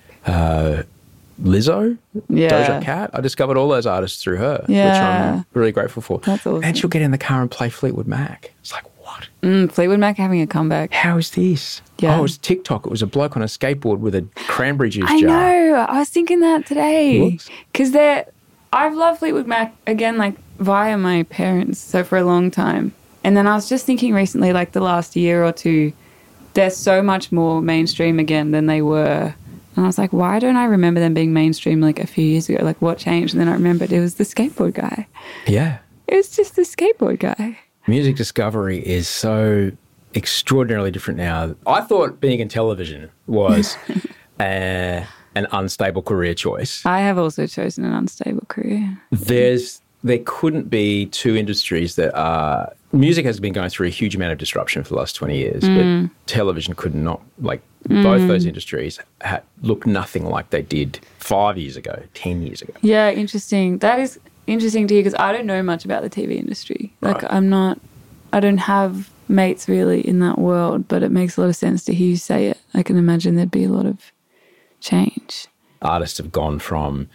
Lizzo, Yeah. Doja Cat. I discovered all those artists through her, which Yeah. I'm really grateful for. That's awesome. And she'll get in the car and play Fleetwood Mac. It's like, what? Fleetwood Mac having a comeback. How is this? Yeah. Oh, it was TikTok. It was a bloke on a skateboard with a cranberry juice I jar. know. I was thinking that today. Whoops. Because I've loved Fleetwood Mac, again, like, via my parents, so for a long time. And then I was just thinking recently, like the last year or two, they're so much more mainstream again than they were. And I was like, why don't I remember them being mainstream like a few years ago? Like, what changed? And then I remembered it was the skateboard guy. Yeah. It was just the skateboard guy. Music discovery is so extraordinarily different now. I thought being in television was an unstable career choice. I have also chosen an unstable career. There couldn't be two industries that are... Music has been going through a huge amount of disruption for the last 20 years, but television could not... Like, both those industries look nothing like they did 5 years ago, 10 years ago. Yeah, interesting. That is interesting to hear because I don't know much about the TV industry. Like, Right. I don't have mates really in that world, but it makes a lot of sense to hear you say it. I can imagine there'd be a lot of change. Artists have gone from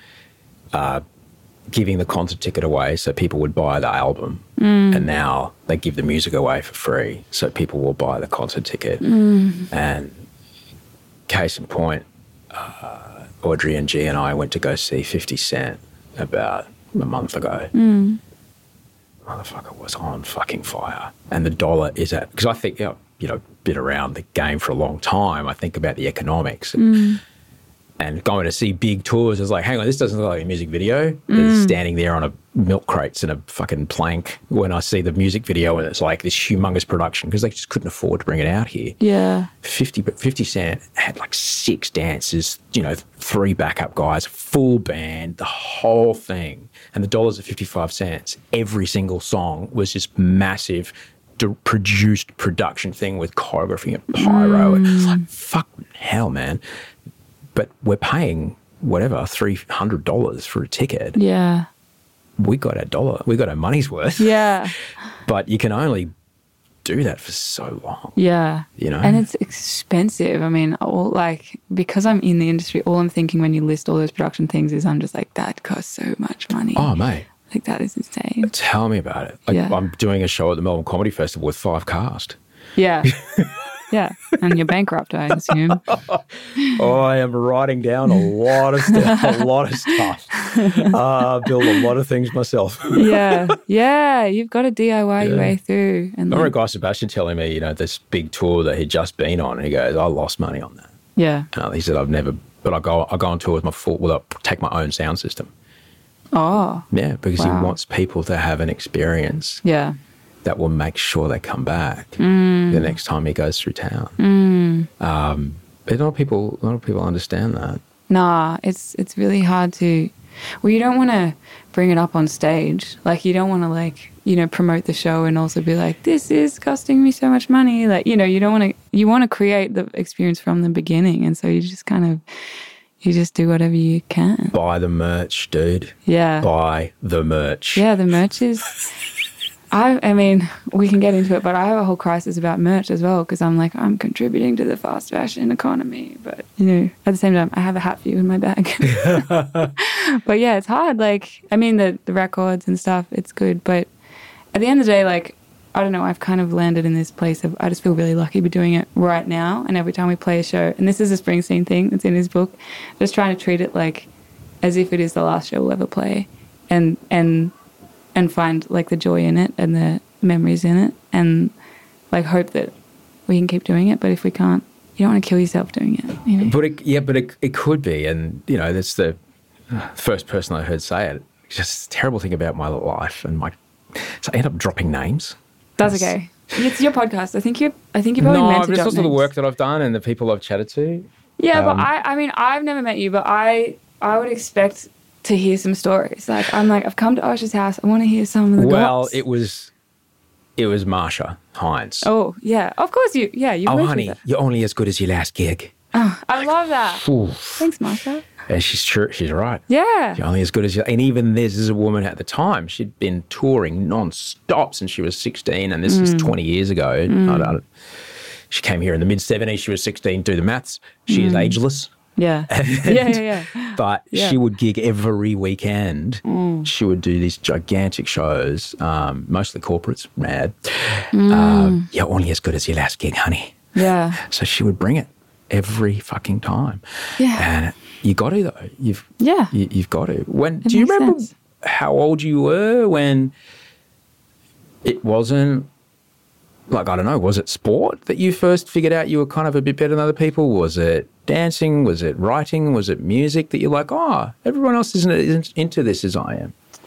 giving the concert ticket away so people would buy the album, and now they give the music away for free so people will buy the concert ticket. And case in point, Audrey and G and I went to go see 50 Cent about a month ago. Motherfucker was on fucking fire. And the dollar is at... Because I think, been around the game for a long time. I think about the economics. And going to see big tours, I was like, hang on, this doesn't look like a music video. They're standing there on a milk crates and a fucking plank when I see the music video and it's like this humongous production because they just couldn't afford to bring it out here. Yeah. 50 Cent had like 6 dancers, 3 backup guys, full band, the whole thing. And the dollars are 55 cents. Every single song was just massive produced production thing with choreography and pyro. And it's like, fucking hell, man. But we're paying whatever, $300 for a ticket. Yeah. We got our dollar. We got our money's worth. Yeah. But you can only do that for so long. Yeah. You know? And it's expensive. I mean, because I'm in the industry, all I'm thinking when you list all those production things is I'm just like, that costs so much money. Oh, mate. Like, that is insane. Tell me about it. Like, Yeah. I'm doing a show at the Melbourne Comedy Festival with 5 cast. Yeah. Yeah. And you're bankrupt, I assume. I am writing down a lot of stuff. Build a lot of things myself. Yeah. Yeah. You've got to DIY your way through. And I remember Guy Sebastian telling me, this big tour that he'd just been on, and he goes, I lost money on that. yeah. He said, but I go on tour with I take my own sound system. Oh. Yeah, because Wow. he wants people to have an experience Yeah. that will make sure they come back the next time he goes through town. But a lot of people understand that. Nah, it's really hard to. Well, you don't want to bring it up on stage. Like, you don't want to promote the show and also be like, this is costing me so much money. Like, you don't want to. You want to create the experience from the beginning, and so you just you just do whatever you can. Buy the merch, dude. Yeah. Buy the merch. Yeah, the merch is. I mean, we can get into it, but I have a whole crisis about merch as well because I'm like, I'm contributing to the fast fashion economy. But, at the same time, I have a hat for you in my bag. But yeah, it's hard. Like, I mean, the records and stuff, it's good. But at the end of the day, like, I don't know, I've kind of landed in this place of I just feel really lucky to be doing it right now. And every time we play a show, and this is a Springsteen thing that's in his book, just trying to treat it like as if it is the last show we'll ever play. And find like the joy in it and the memories in it and like hope that we can keep doing it. But if we can't, you don't want to kill yourself doing it. But it could be. And, that's the first person I heard say it. It's just a terrible thing about my life. And so I end up dropping names. That's okay. It's your podcast. I think you're probably meant to No, drop but it's also names. the work that I've done and the people I've chatted to. Yeah, but I mean, I've never met you, but I would expect to hear some stories. Like, I've come to Osher's house. I want to hear some of the Well, goss. it was Marsha Hines. Oh, yeah. Of course you worked with honey, her. you're only as good as your last gig. I love that. Ooh. Thanks, Marsha. And she's true. She's right. Yeah. You're only as good as you. And even this is a woman at the time. She'd been touring non-stop since she was 16, and this is 20 years ago. She came here in the mid-70s. She was 16. Do the maths. She is ageless. Yeah. Yeah. But Yeah. she would gig every weekend. She would do these gigantic shows, mostly corporates, mad. You're only as good as your last gig, honey. Yeah. So she would bring it every fucking time. Yeah. And you got to, though. You've got to. Do you makes remember sense. how old you were when it wasn't, like, I don't know, was it sport that you first figured out you were kind of a bit better than other people? Was it dancing? Was it writing? Was it music that you're like, everyone else isn't into this as I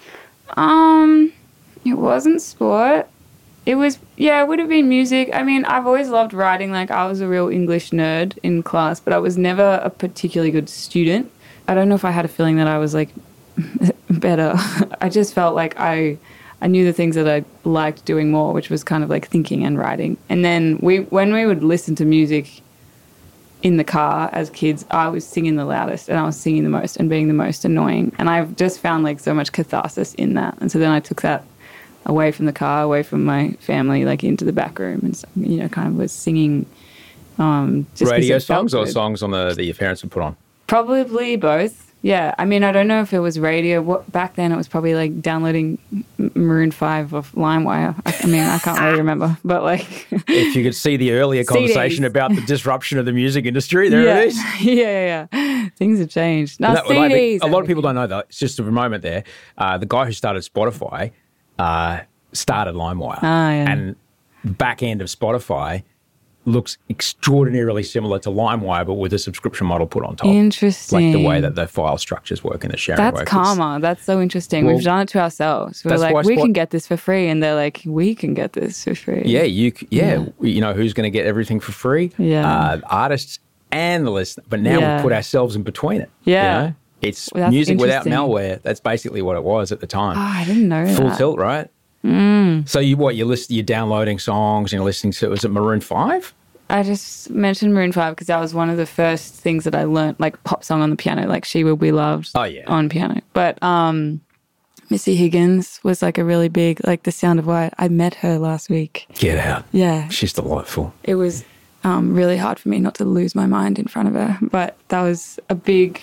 am? It wasn't sport. It was, it would have been music. I mean, I've always loved writing. Like, I was a real English nerd in class, but I was never a particularly good student. I don't know if I had a feeling that I was, like, better. I just felt like I knew the things that I liked doing more, which was kind of like thinking and writing. And then when we would listen to music in the car as kids, I was singing the loudest and I was singing the most and being the most annoying. And I've just found like so much catharsis in that. And so then I took that away from the car, away from my family, like into the back room and, kind of was singing. Just 'cause Radio it felt songs or good. songs on that your parents would put on? Probably both. Yeah. I mean, I don't know if it was radio. Back then it was probably like downloading Maroon 5 off LimeWire. I mean, I can't really remember, but like... If you could see the earlier conversation CDs. about the disruption of the music industry, there it is. Yeah. Things have changed. Now, That- like, CDs. a lot of people don't know that. It's just a moment there. The guy who started Spotify started LimeWire. Yeah. And the back end of Spotify looks extraordinarily similar to LimeWire, but with a subscription model put on top. Interesting. Like the way that the file structures work and the sharing That's works. karma. That's so interesting. Well, We've done it to ourselves. We're that's like, why we can get this for free. And they're like, we can get this for free. Yeah, you know who's going to get everything for free? Yeah. Artists and the listener. But now Yeah. we put ourselves in between it. Yeah. You know? It's Well, that's music without interesting. malware. That's basically what it was at the time. Oh, I didn't know Full that. tilt, right? So you're downloading songs and you're listening to, was it Maroon 5? I just mentioned Maroon 5 because that was one of the first things that I learned, like pop song on the piano, like She Will Be Loved Oh, yeah. on piano. But Missy Higgins was like a really big, like The Sound of White. I met her last week. Get out. Yeah. She's delightful. It was really hard for me not to lose my mind in front of her, but that was a big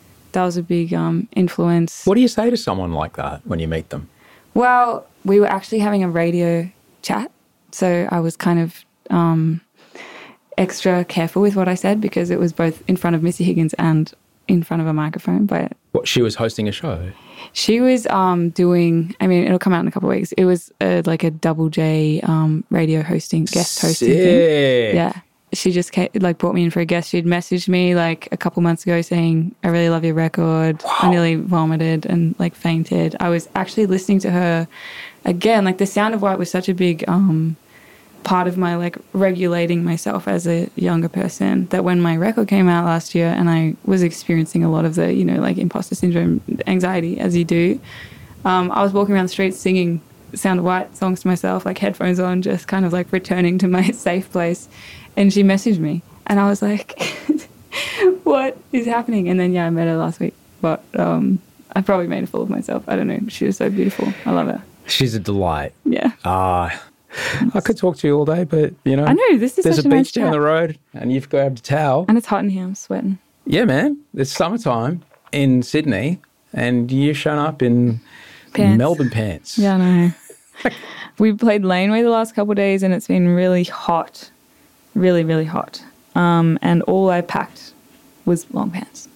influence. What do you say to someone like that when you meet them? Well, we were actually having a radio chat, so I was kind of extra careful with what I said because it was both in front of Missy Higgins and in front of a microphone. But what, she was hosting a show? She was doing, I mean, it'll come out in a couple of weeks. It was like a Double J radio hosting, guest hosting thing. Yeah. She just brought me in for a guest. She'd messaged me like a couple months ago saying, I really love your record. Wow. I nearly vomited and like fainted. I was actually listening to her again. Like The Sound of White was such a big part of my like regulating myself as a younger person that when my record came out last year and I was experiencing a lot of the, like imposter syndrome, anxiety as you do, I was walking around the streets singing Sound of White songs to myself, like headphones on, just kind of like returning to my safe place. And she messaged me and I was like, what is happening? And then, I met her last week. But I probably made a fool of myself. I don't know. She was so beautiful. I love her. She's a delight. Yeah. I could talk to you all day, but, I know. This is there's such a nice beach down the road and you've grabbed a towel. And it's hot in here. I'm sweating. Yeah, man. It's summertime in Sydney and you've shown up in Melbourne pants. Yeah, I know. We played laneway the last couple of days and it's been really hot. Really, really hot. And all I packed was long pants.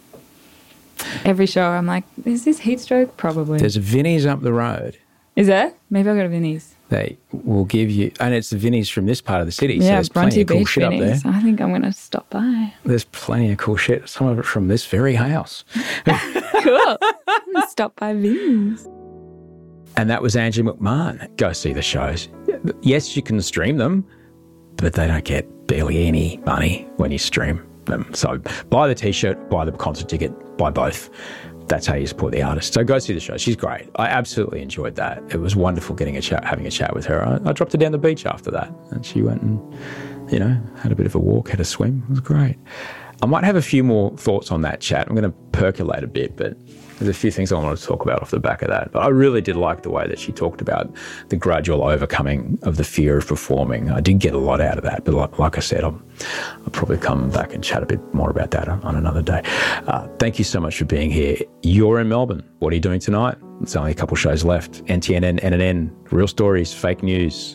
Every show I'm like, is this heat stroke? Probably. There's a Vinnie's up the road. Is there? Maybe I'll go to Vinnie's. They will give you, and it's the Vinnie's from this part of the city, so yeah, there's plenty of cool Beach shit Vinnie's. up there. I think I'm going to stop by. There's plenty of cool shit, some of it from this very house. Cool. Stop by Vinnie's. And that was Angie McMahon. Go see the shows. Yes, you can stream them, but they don't get barely any money when you stream them. So buy the T-shirt, buy the concert ticket, buy both. That's how you support the artist. So go see the show. She's great. I absolutely enjoyed that. It was wonderful having a chat with her. I dropped her down the beach after that and she went and, had a bit of a walk, had a swim. It was great. I might have a few more thoughts on that chat. I'm going to percolate a bit, but there's a few things I want to talk about off the back of that. But I really did like the way that she talked about the gradual overcoming of the fear of performing. I did get a lot out of that. But like I said, I'll probably come back and chat a bit more about that on another day. Thank you so much for being here. You're in Melbourne. What are you doing tonight? It's only a couple shows left. NTNN, NNN, real stories, fake news.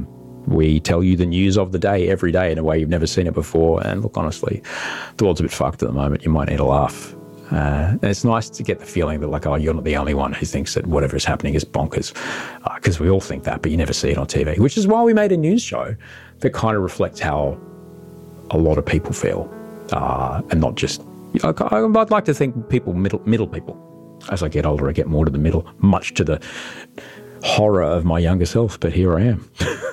We tell you the news of the day every day in a way you've never seen it before. And look, honestly, the world's a bit fucked at the moment. You might need a laugh. And it's nice to get the feeling that you're not the only one who thinks that whatever is happening is bonkers, because we all think that, but you never see it on TV, which is why we made a news show that kind of reflects how a lot of people feel, and not just, I'd like to think people, middle people. As I get older, I get more to the middle, much to the horror of my younger self, but here I am.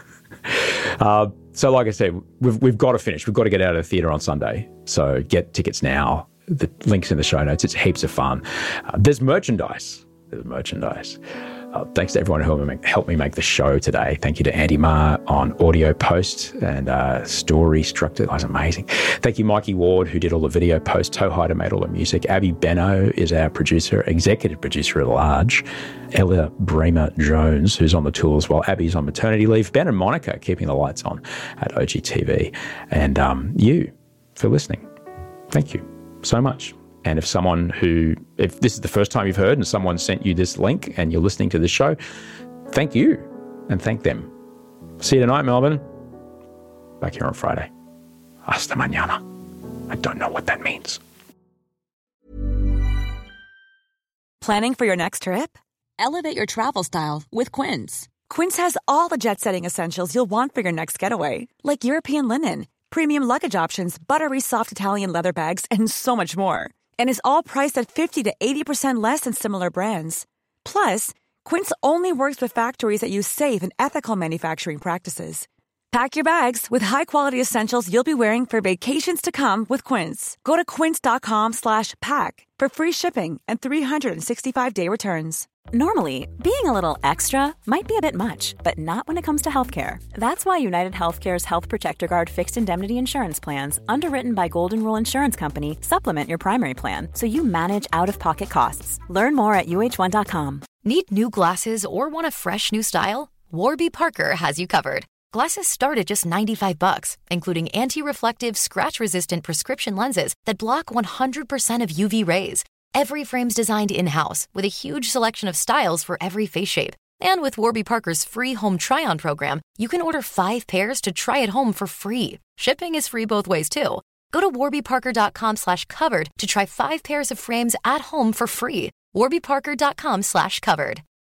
So like I said, we've got to finish. We've got to get out of the theatre on Sunday. So get tickets now. The link's in the show notes. It's heaps of fun. There's merchandise. Thanks to everyone who helped me make the show today. Thank you to Andy Marr on audio post and story structure. That was amazing. Thank you, Mikey Ward, who did all the video post. Toehider made all the music. Abby Benno is our producer, executive producer at large. Ella Bremer Jones, who's on the tour as well. Abby's on maternity leave. Ben and Monica keeping the lights on at OGTV. And you for listening. Thank you so much. And if this is the first time you've heard and someone sent you this link and you're listening to this show, thank you and thank them. See you tonight, Melbourne. Back here on Friday. Hasta mañana. I don't know what that means. Planning for your next trip? Elevate your travel style with Quince. Quince has all the jet-setting essentials you'll want for your next getaway, like European linen, premium luggage options, buttery soft Italian leather bags, and so much more. And is all priced at 50 to 80% less than similar brands. Plus, Quince only works with factories that use safe and ethical manufacturing practices. Pack your bags with high-quality essentials you'll be wearing for vacations to come with Quince. Go to quince.com/pack for free shipping and 365-day returns. Normally, being a little extra might be a bit much, but not when it comes to healthcare. That's why United Healthcare's Health Protector Guard fixed indemnity insurance plans, underwritten by Golden Rule Insurance Company, supplement your primary plan so you manage out-of-pocket costs. Learn more at UH1.com. Need new glasses or want a fresh new style? Warby Parker has you covered. Glasses start at just $95, including anti-reflective, scratch-resistant prescription lenses that block 100% of UV rays. Every frame's designed in-house with a huge selection of styles for every face shape. And with Warby Parker's free home try-on program, you can order 5 pairs to try at home for free. Shipping is free both ways, too. Go to warbyparker.com/covered to try 5 pairs of frames at home for free. warbyparker.com/covered.